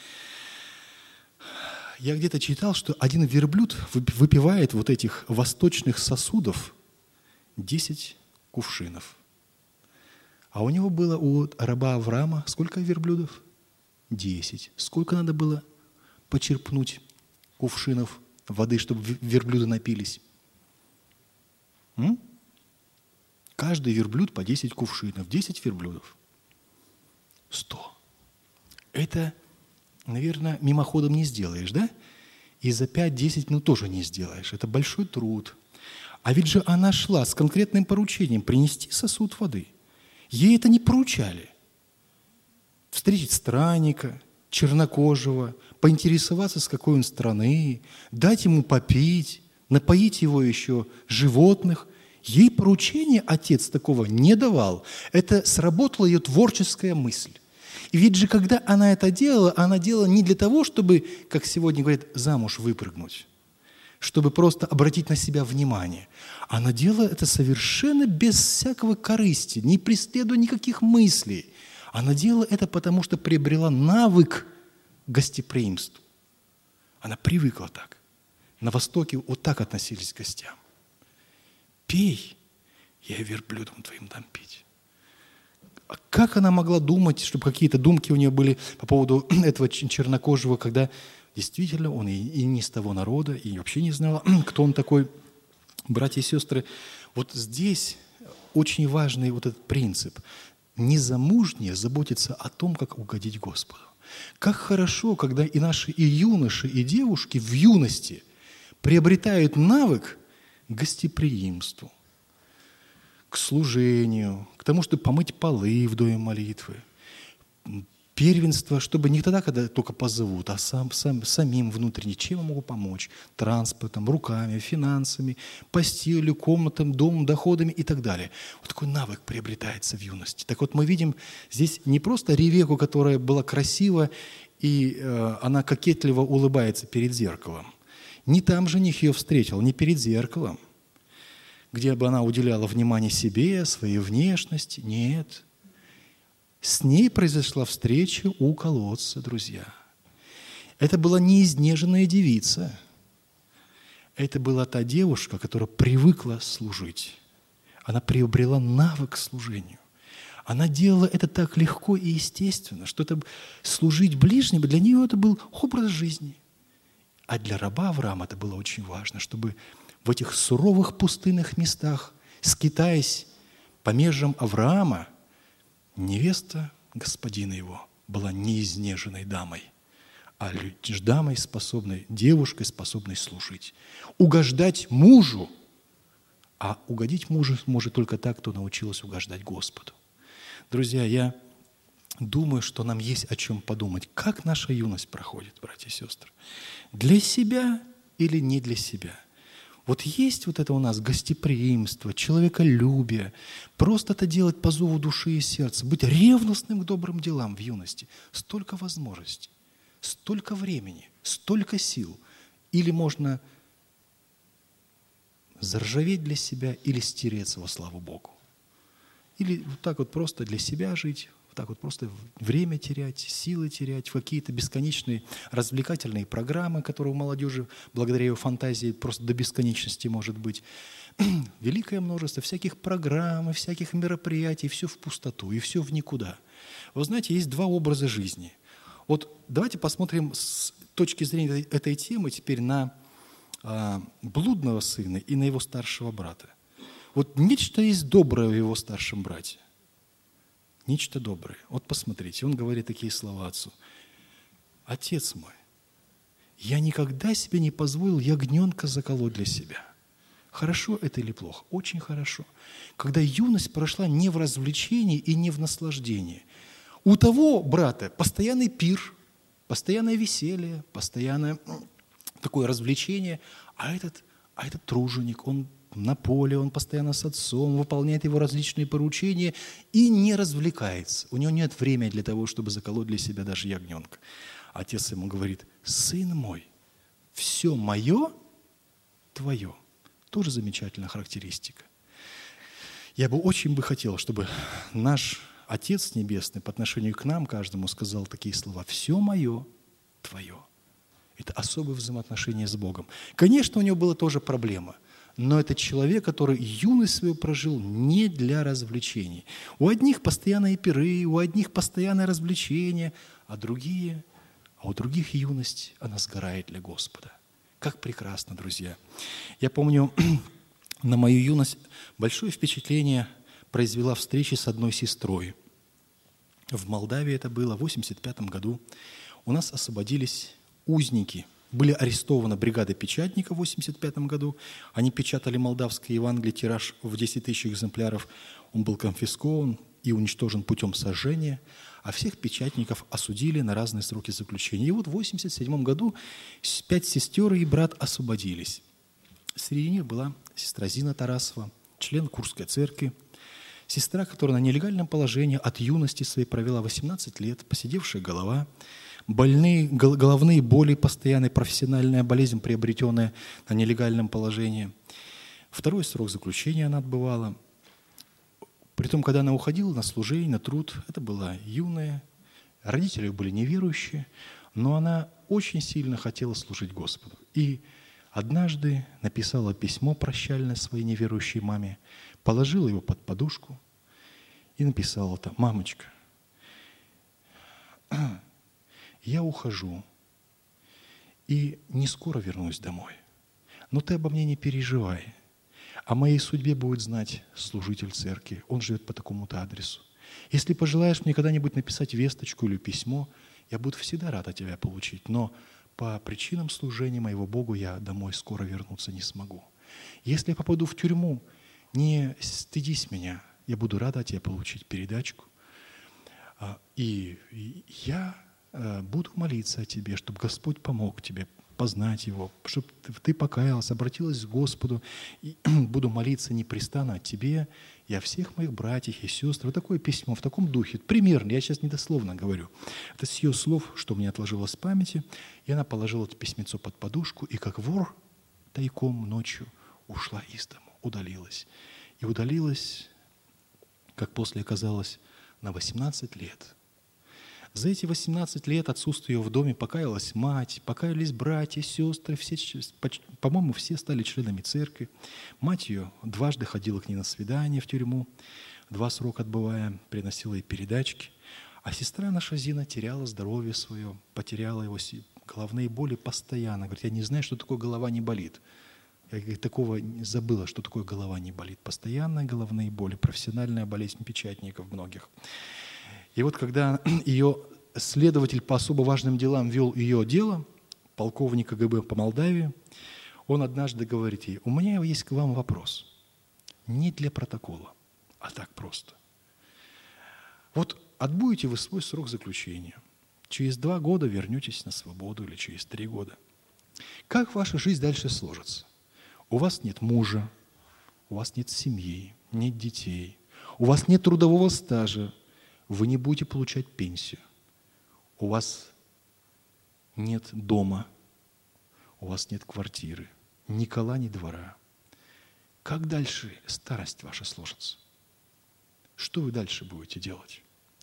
Я где-то читал, что один верблюд выпивает вот этих восточных сосудов десять кувшинов. А у него было, у раба Авраама, сколько верблюдов? Десять. Сколько надо было почерпнуть кувшинов воды, чтобы верблюды напились? М? Каждый верблюд по десять кувшинов. Десять верблюдов. Сто. Это, наверное, мимоходом не сделаешь, да? И за пять-десять минут тоже не сделаешь. Это большой труд. А ведь же она шла с конкретным поручением принести сосуд воды. Ей это не поручали. Встретить странника, чернокожего, поинтересоваться, с какой он страны, дать ему попить, напоить его еще животных. Ей поручения отец такого не давал. Это сработала ее творческая мысль. И ведь же, когда она это делала, она делала не для того, чтобы, как сегодня говорят, замуж выпрыгнуть, чтобы просто обратить на себя внимание. Она делала это совершенно без всякого корысти, не преследуя никаких мыслей. Она делала это потому, что приобрела навык гостеприимству. Она привыкла так. На Востоке вот так относились к гостям. «Пей, я верблюдом твоим дам пить». А как она могла думать, чтобы какие-то думки у нее были по поводу этого чернокожего, когда действительно он и, и не с того народа, и вообще не знала, кто он такой. Братья и сестры, вот здесь очень важный вот этот принцип. Незамужние заботятся о том, как угодить Господу. Как хорошо, когда и наши и юноши, и девушки в юности приобретают навык к гостеприимству, к служению, к тому, чтобы помыть полы в доме молитвы, первенство, чтобы не тогда, когда только позовут, а сам, сам, самим внутренне, чем я могу помочь, транспортом, руками, финансами, постелью, комнатам, домом, доходами и так далее. Вот такой навык приобретается в юности. Так вот мы видим здесь не просто Ревекку, которая была красива, и э, она кокетливо улыбается перед зеркалом. Не там жених ее встретил, не перед зеркалом, где бы она уделяла внимание себе, своей внешности. Нет. С ней произошла встреча у колодца, друзья. Это была не изнеженная девица. Это была та девушка, которая привыкла служить. Она приобрела навык к служению. Она делала это так легко и естественно, что это служить ближним, для нее это был образ жизни. А для раба Авраама это было очень важно, чтобы в этих суровых пустынных местах, скитаясь по межам Авраама, невеста господина его была не изнеженной дамой, а дамой, способной, девушкой, способной служить. Угождать мужу, а угодить мужу может только так, кто научился угождать Господу. Друзья, я думаю, что нам есть о чем подумать. Как наша юность проходит, братья и сестры? Для себя или не для себя? Вот есть вот это у нас гостеприимство, человеколюбие, просто это делать по зову души и сердца, быть ревностным к добрым делам в юности. Столько возможностей, столько времени, столько сил. Или можно заржаветь для себя, или стереться во славу Богу. Или вот так вот просто для себя жить, вот так вот просто время терять, силы терять, в какие-то бесконечные развлекательные программы, которые у молодежи, благодаря ее фантазии, просто до бесконечности может быть. Великое множество всяких программ, всяких мероприятий, все в пустоту и все в никуда. Вы знаете, есть два образа жизни. Вот давайте посмотрим с точки зрения этой темы теперь на а, блудного сына и на его старшего брата. Вот нечто есть доброе в его старшем брате. Нечто доброе. Вот посмотрите, он говорит такие слова отцу. «Отец мой, я никогда себе не позволил ягненка заколоть для себя». Хорошо это или плохо? Очень хорошо. Когда юность прошла не в развлечении и не в наслаждении. У того брата постоянный пир, постоянное веселье, постоянное такое развлечение, а этот, а этот труженик, он на поле, он постоянно с отцом, выполняет его различные поручения и не развлекается. У него нет времени для того, чтобы заколоть для себя даже ягненка. Отец ему говорит: «Сын мой, все мое твое». Тоже замечательная характеристика. Я бы очень бы хотел, чтобы наш Отец Небесный по отношению к нам, каждому, сказал такие слова: «Все мое твое». Это особое взаимоотношение с Богом. Конечно, у него была тоже проблема. Но это человек, который юность свою прожил не для развлечений. У одних постоянные пиры, у одних постоянное развлечение, а другие, а у других юность, она сгорает для Господа. Как прекрасно, друзья. Я помню, на мою юность большое впечатление произвела встреча с одной сестрой. В Молдавии это было в восемьдесят пятом году. У нас освободились узники. Были арестованы бригады печатников в восемьдесят пятом году. Они печатали молдавское Евангелие, тираж в десять тысяч экземпляров. Он был конфискован и уничтожен путем сожжения. А всех печатников осудили на разные сроки заключения. И вот в восемьдесят седьмом году пять сестер и брат освободились. Среди них была сестра Зина Тарасова, член Курской церкви, Сестра, которая на нелегальном положении от юности своей провела восемнадцать лет, поседевшая голова, больные, гол- головные боли, постоянная профессиональная болезнь, приобретенная на нелегальном положении. Второй срок заключения она отбывала. Притом, когда она уходила на служение, на труд, это была юная, родители были неверующие, но она очень сильно хотела служить Господу. И однажды написала письмо прощальное своей неверующей маме, положила его под подушку и написала там: «Мамочка, я ухожу и не скоро вернусь домой, но ты обо мне не переживай. О моей судьбе будет знать служитель церкви, он живет по такому-то адресу. Если пожелаешь мне когда-нибудь написать весточку или письмо, я буду всегда рад от тебя получить, но по причинам служения моего Богу я домой скоро вернуться не смогу. Если я попаду в тюрьму, не стыдись меня, я буду рада от тебя получить передачку. И я буду молиться о тебе, чтобы Господь помог тебе познать Его, чтобы ты покаялась, обратилась к Господу. И буду молиться непрестанно о тебе и о всех моих братьях и сестрах». Вот такое письмо в таком духе. Примерно, я сейчас недословно говорю. Это с ее слов, что мне отложилось в памяти. И она положила это письмецо под подушку, и как вор тайком ночью ушла из дому, удалилась. И удалилась, как после оказалось, на восемнадцать лет. За эти восемнадцать лет отсутствия ее в доме покаялась мать, покаялись братья, сестры, все, по-моему, все стали членами церкви. Мать ее дважды ходила к ней на свидание в тюрьму, два срока отбывая, приносила ей передачки. А сестра наша Зина теряла здоровье свое, потеряла его, головные боли постоянно. Говорит: я не знаю, что такое голова не болит. Я такого забыла, что такое голова не болит. Постоянные головные боли, профессиональная болезнь печатников многих. И вот когда ее следователь по особо важным делам вел ее дело, полковник КГБ по Молдавии, он однажды говорит ей: у меня есть к вам вопрос. Не для протокола, а так просто. Вот отбудете вы свой срок заключения. Через два года вернетесь на свободу или через три года. Как ваша жизнь дальше сложится? У вас нет мужа, у вас нет семьи, нет детей, у вас нет трудового стажа, вы не будете получать пенсию, у вас нет дома, у вас нет квартиры, ни кола, ни двора. Как дальше старость ваша сложится? Что вы дальше будете делать?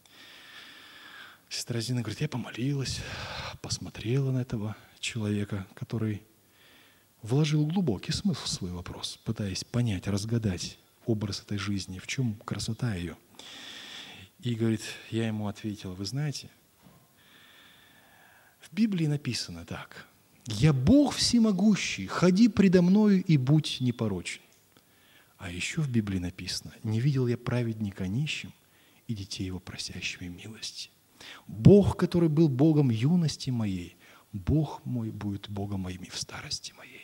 Сестра Зина говорит: я помолилась, посмотрела на этого человека, который вложил глубокий смысл в свой вопрос, пытаясь понять, разгадать образ этой жизни, в чем красота ее. И говорит, я ему ответил: вы знаете, в Библии написано так: «Я Бог всемогущий, ходи предо мною и будь непорочен». А еще в Библии написано: «Не видел я праведника нищим и детей его просящими милости». Бог, который был Богом юности моей, Бог мой будет Богом моим и в старости моей.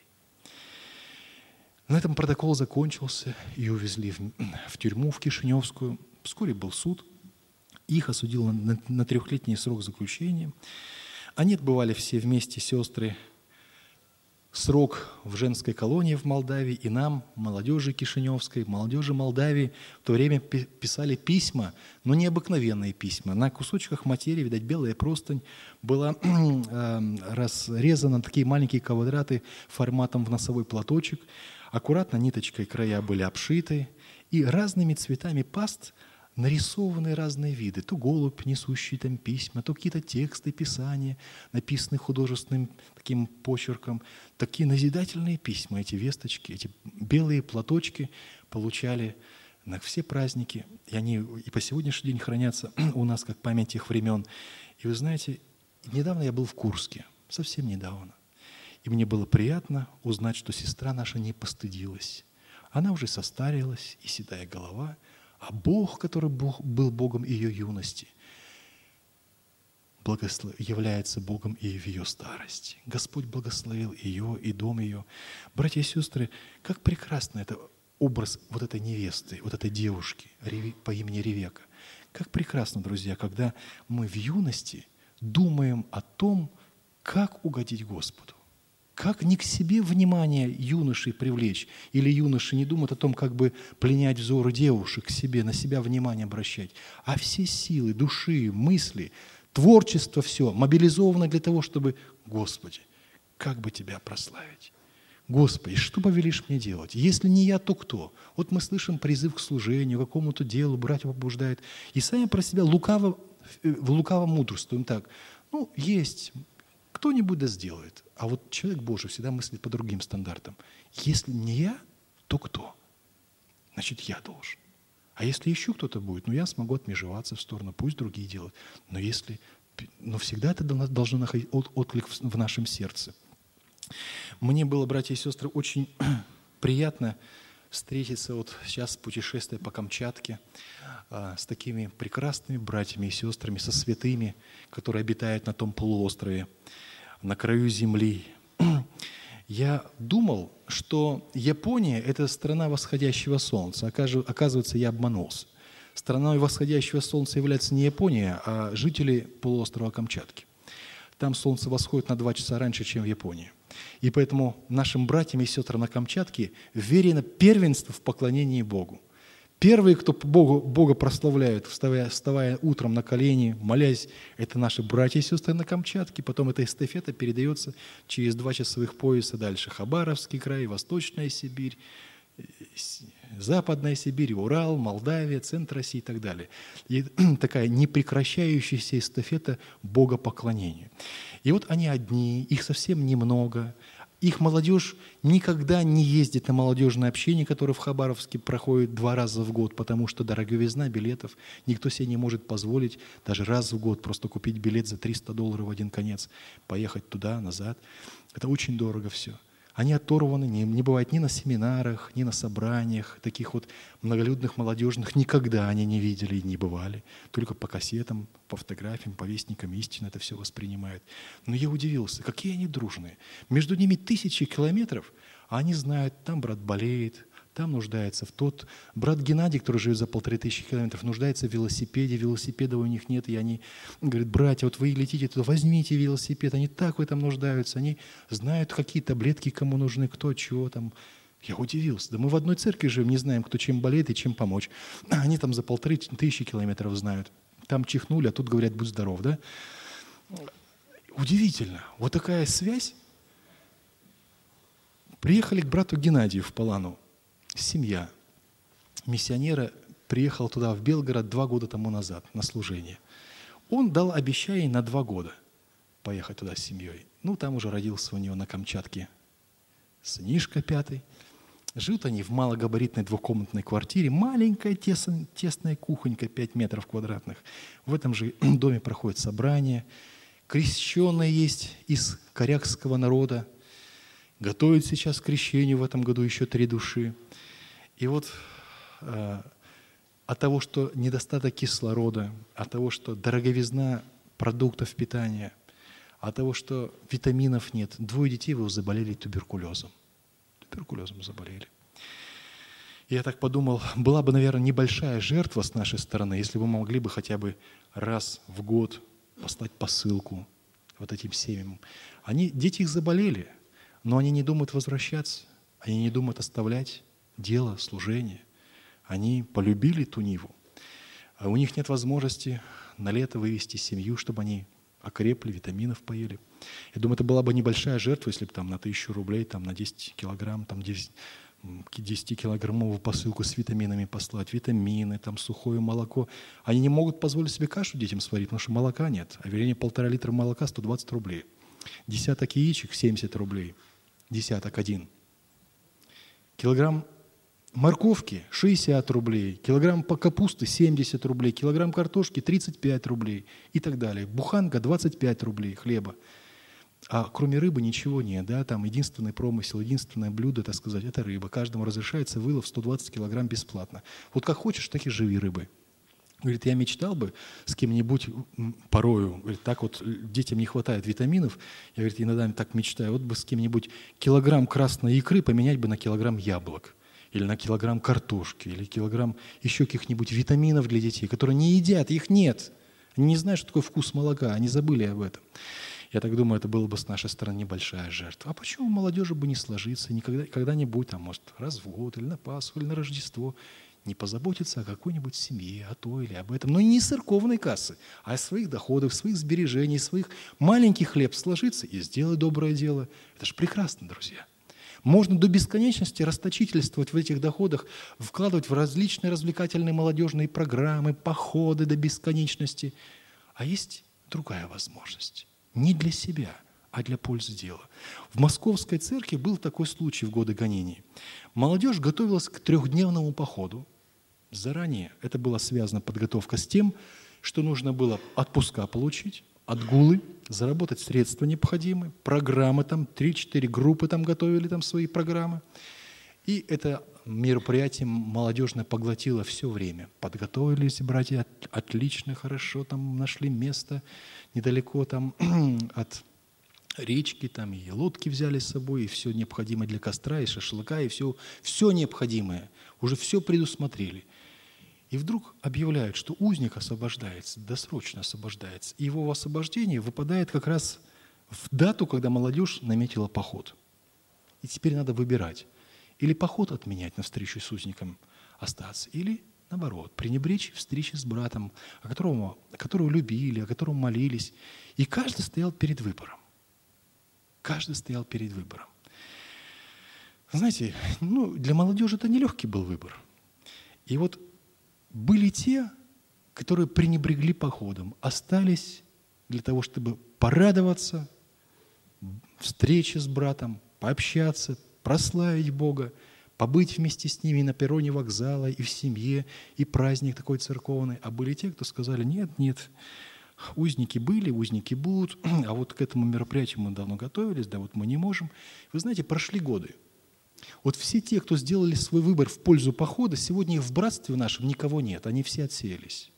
На этом протокол закончился, и увезли в, в тюрьму, в Кишиневскую. Вскоре был суд. Их осудил на, на трехлетний срок заключения. Они отбывали все вместе, сестры, срок в женской колонии в Молдавии, и нам, молодежи Кишиневской, молодежи Молдавии, в то время писали письма, но необыкновенные письма. На кусочках материи, видать, белая простынь была разрезана на такие маленькие квадраты форматом в носовой платочек, аккуратно ниточкой края были обшиты, и разными цветами паст нарисованы разные виды. То голубь, несущий там письма, то какие-то тексты, писания, написанные художественным таким почерком. Такие назидательные письма, эти весточки, эти белые платочки получали на все праздники. И они и по сегодняшний день хранятся у нас как память тех времен. И вы знаете, недавно я был в Курске, совсем недавно. И мне было приятно узнать, что сестра наша не постыдилась. Она уже состарилась, и седая голова, а Бог, который был Богом ее юности, благослов... является Богом и в ее старости. Господь благословил ее и дом ее. Братья и сестры, как прекрасно это образ вот этой невесты, вот этой девушки по имени Ревека. Как прекрасно, друзья, когда мы в юности думаем о том, как угодить Господу. Как не к себе внимание юношей привлечь? Или юноши не думают о том, как бы пленять взоры девушек к себе, на себя внимание обращать, а все силы, души, мысли, творчество, все мобилизовано для того, чтобы, Господи, как бы Тебя прославить? Господи, что повелишь мне делать? Если не я, то кто? Вот мы слышим призыв к служению, к какому-то делу, братья побуждают, и сами про себя лукаво, лукаво мудрствуем так. Ну, есть, кто-нибудь да сделает. А вот человек Божий всегда мыслит по другим стандартам. Если не я, то кто? Значит, я должен. А если еще кто-то будет, ну, я смогу отмежеваться в сторону, пусть другие делают. Но если, но всегда это должно находить отклик в нашем сердце. Мне было, братья и сестры, очень приятно встретиться вот сейчас, путешествуя по Камчатке, с такими прекрасными братьями и сестрами, со святыми, которые обитают на том полуострове, на краю земли. Я думал, что Япония – это страна восходящего солнца. Оказывается, я обманулся. Страной восходящего солнца является не Япония, а жители полуострова Камчатки. Там солнце восходит на два часа раньше, чем в Японии. И поэтому нашим братьям и сестрам на Камчатке верено первенство в поклонении Богу. Первые, кто Богу, Бога прославляют, вставая, вставая утром на колени, молясь, это наши братья и сестры на Камчатке. Потом эта эстафета передается через два часовых пояса дальше. Хабаровский край, Восточная Сибирь, Западная Сибирь, Урал, Молдавия, центр России и так далее. И такая непрекращающаяся эстафета богопоклонения. И вот они одни, их совсем немного. Их молодежь никогда не ездит на молодежное общение, которое в Хабаровске проходит два раза в год, потому что дороговизна билетов. Никто себе не может позволить даже раз в год просто купить билет за триста долларов в один конец, поехать туда, назад. Это очень дорого все. Они оторваны, не, не бывает ни на семинарах, ни на собраниях, таких вот многолюдных, молодежных. Никогда они не видели и не бывали. Только по кассетам, по фотографиям, по вестникам истины это все воспринимают. Но я удивился, какие они дружные. Между ними тысячи километров, а они знают, там брат болеет, там нуждается в тот. Брат Геннадий, который живет за полторы тысячи километров, нуждается в велосипеде, велосипеда у них нет, и они говорят, братья, вот вы летите туда, возьмите велосипед, они так в этом нуждаются, они знают, какие таблетки кому нужны, кто чего там. Я удивился, да мы в одной церкви живем, не знаем, кто чем болеет и чем помочь. Они там за полторы тысячи километров знают. Там чихнули, а тут говорят, будь здоров, да? Удивительно, вот такая связь. Приехали к брату Геннадию в Палану. Семья миссионера приехала туда, в Белгород, два года тому назад на служение. Он дал обещание на два года поехать туда с семьей. Ну, там уже родился у него на Камчатке сынишка пятый. Живут они в малогабаритной двухкомнатной квартире, маленькая тесная, тесная кухонька, пять метров квадратных. В этом же доме проходит собрание. Крещенные есть из корякского народа. Готовят сейчас к крещению в этом году еще три души. И вот э, от того, что недостаток кислорода, от того, что дороговизна продуктов питания, от того, что витаминов нет, двое детей его заболели туберкулезом. Туберкулезом заболели. И я так подумал, была бы, наверное, небольшая жертва с нашей стороны, если бы мы могли бы хотя бы раз в год послать посылку вот этим семьям. Они, дети их заболели, но они не думают возвращаться, они не думают оставлять дело, служение. Они полюбили ту ниву. А у них нет возможности на лето вывести семью, чтобы они окрепли, витаминов поели. Я думаю, это была бы небольшая жертва, если бы там на тысячу рублей, там, на десять килограмм, там, десятикилограммовую посылку с витаминами послать, витамины, там, сухое молоко. Они не могут позволить себе кашу детям сварить, потому что молока нет. А вернее, полтора литра молока сто двадцать рублей. Десяток яичек семьдесят рублей. Десяток один. Килограмм морковки шестьдесят рублей, килограмм капусты семьдесят рублей, килограмм картошки тридцать пять рублей и так далее. Буханка двадцать пять рублей хлеба. А кроме рыбы ничего нет, да, там единственный промысел, единственное блюдо, так сказать, это рыба. Каждому разрешается вылов сто двадцать килограмм бесплатно. Вот как хочешь, так и живи рыбой. Говорит, я мечтал бы с кем-нибудь порою, говорит, так вот детям не хватает витаминов, я, говорит, иногда так мечтаю, вот бы с кем-нибудь килограмм красной икры поменять бы на килограмм яблок, или на килограмм картошки, или килограмм еще каких-нибудь витаминов для детей, которые не едят, их нет. Они не знают, что такое вкус молока, они забыли об этом. Я так думаю, это было бы с нашей стороны небольшая жертва. А почему молодежи бы не сложиться, никогда, когда-нибудь, там, может, раз в год, или на Пасху, или на Рождество, не позаботиться о какой-нибудь семье, о той или об этом, но не из церковной кассы, а о своих доходах, своих сбережений, своих маленький хлеб сложиться и сделать доброе дело. Это же прекрасно, друзья. Можно до бесконечности расточительствовать в этих доходах, вкладывать в различные развлекательные молодежные программы, походы до бесконечности. А есть другая возможность. Не для себя, а для пользы дела. В Московской церкви был такой случай в годы гонений. Молодежь готовилась к трехдневному походу. Заранее это была связана подготовка с тем, что нужно было отпуска получить, отгулы, заработать средства необходимые, программы там, три-четыре группы там готовили там свои программы. И это мероприятие молодежное поглотило все время. Подготовились братья отлично, хорошо, там нашли место недалеко там от речки, там и лодки взяли с собой, и все необходимое для костра, и шашлыка, и все, все необходимое. Уже все предусмотрели. И вдруг объявляют, что узник освобождается, досрочно освобождается. И его освобождение выпадает как раз в дату, когда молодежь наметила поход. И теперь надо выбирать. Или поход отменять на встречу с узником остаться, или наоборот, пренебречь встречи с братом, о котором, которого любили, о котором молились. И каждый стоял перед выбором. Каждый стоял перед выбором. Знаете, ну, для молодежи это нелегкий был выбор. И вот были те, которые пренебрегли походом, остались для того, чтобы порадоваться, встрече с братом, пообщаться, прославить Бога, побыть вместе с ними на перроне вокзала, и в семье, и праздник такой церковный. А были те, кто сказали: нет, нет, узники были, узники будут, а вот к этому мероприятию мы давно готовились, да вот мы не можем. Вы знаете, прошли годы. Вот все те, кто сделали свой выбор в пользу похода, сегодня их в братстве нашем никого нет, они все отсеялись.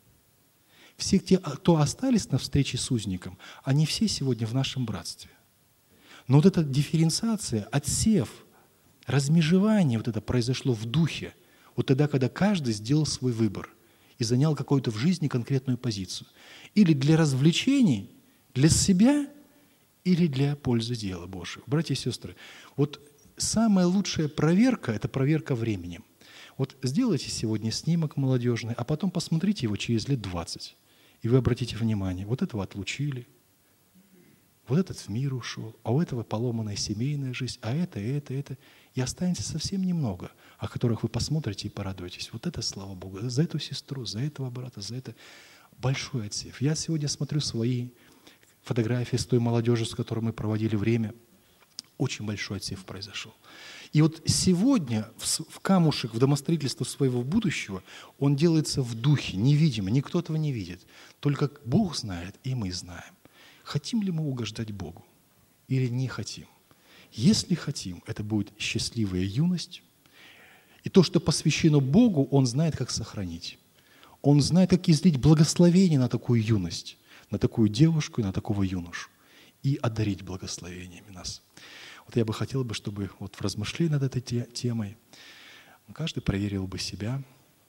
Все те, кто остались на встрече с узником, они все сегодня в нашем братстве. Но вот эта дифференциация, отсев, размежевание вот это произошло в духе, вот тогда, когда каждый сделал свой выбор и занял какую-то в жизни конкретную позицию. Или для развлечений, для себя, или для пользы дела Божьего. Братья и сестры, вот самая лучшая проверка – это проверка временем. Вот сделайте сегодня снимок молодежный, а потом посмотрите его через лет двадцать. И вы обратите внимание, вот этого отлучили, вот этот в мир ушел, а у этого поломанная семейная жизнь, а это, это, это. И останется совсем немного, о которых вы посмотрите и порадуетесь. Вот это, слава Богу, за эту сестру, за этого брата, за это большой отсев. Я сегодня смотрю свои фотографии с той молодежью, с которой мы проводили время. Очень большой отсев произошел. И вот сегодня в камушек, в домостроительство своего будущего, он делается в духе, невидимо, никто этого не видит. Только Бог знает, и мы знаем. Хотим ли мы угождать Богу или не хотим? Если хотим, это будет счастливая юность. И то, что посвящено Богу, Он знает, как сохранить. Он знает, как излить благословение на такую юность, на такую девушку и на такого юношу. И одарить благословениями нас. Вот я бы хотел, бы, чтобы вот в размышлении над этой темой каждый проверил бы себя,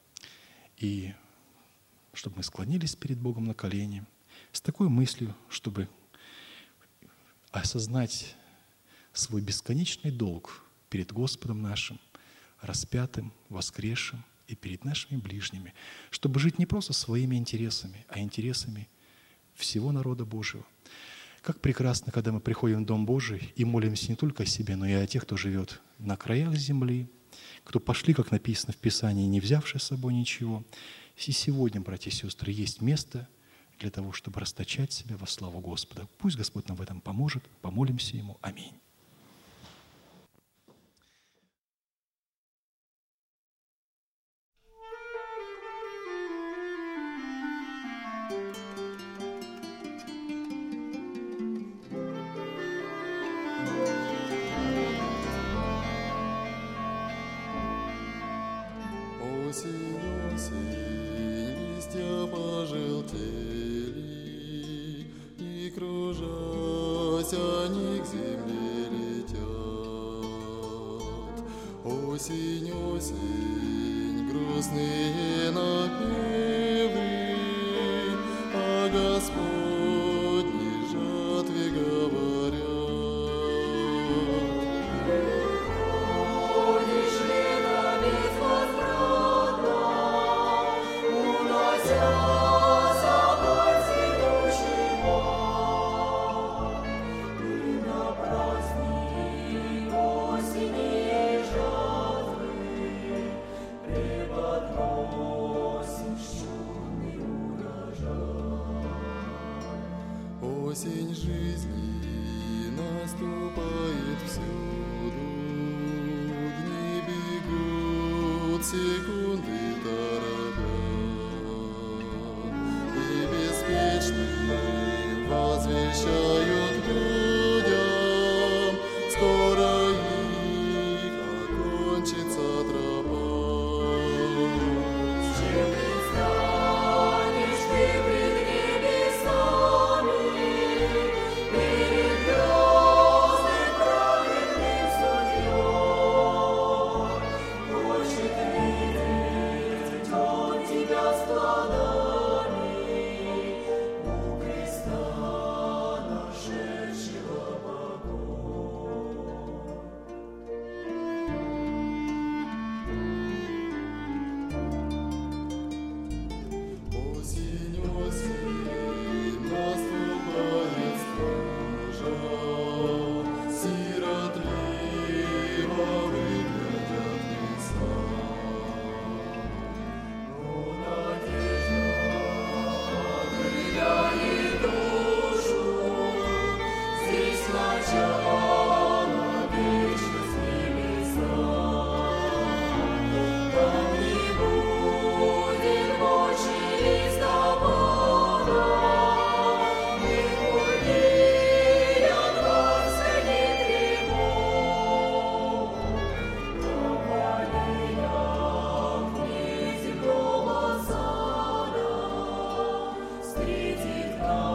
и чтобы мы склонились перед Богом на колени с такой мыслью, чтобы осознать свой бесконечный долг перед Господом нашим, распятым, воскресшим и перед нашими ближними, чтобы жить не просто своими интересами, а интересами всего народа Божьего. Как прекрасно, когда мы приходим в Дом Божий и молимся не только о себе, но и о тех, кто живет на краях земли, кто пошли, как написано в Писании, не взявши с собой ничего. И сегодня, братья и сестры, есть место для того, чтобы расточать себя во славу Господа. Пусть Господь нам в этом поможет. Помолимся Ему. Аминь. Осень, осень, листья пожелтели, и, кружась, они к земле летят. Осень, осень, грустные напевы о Господней жатве Осень жизни наступает всюду, дни бегут, секунды торопят, и беспечные возвещают людям, скоро их окончится тропа. Встретит нас.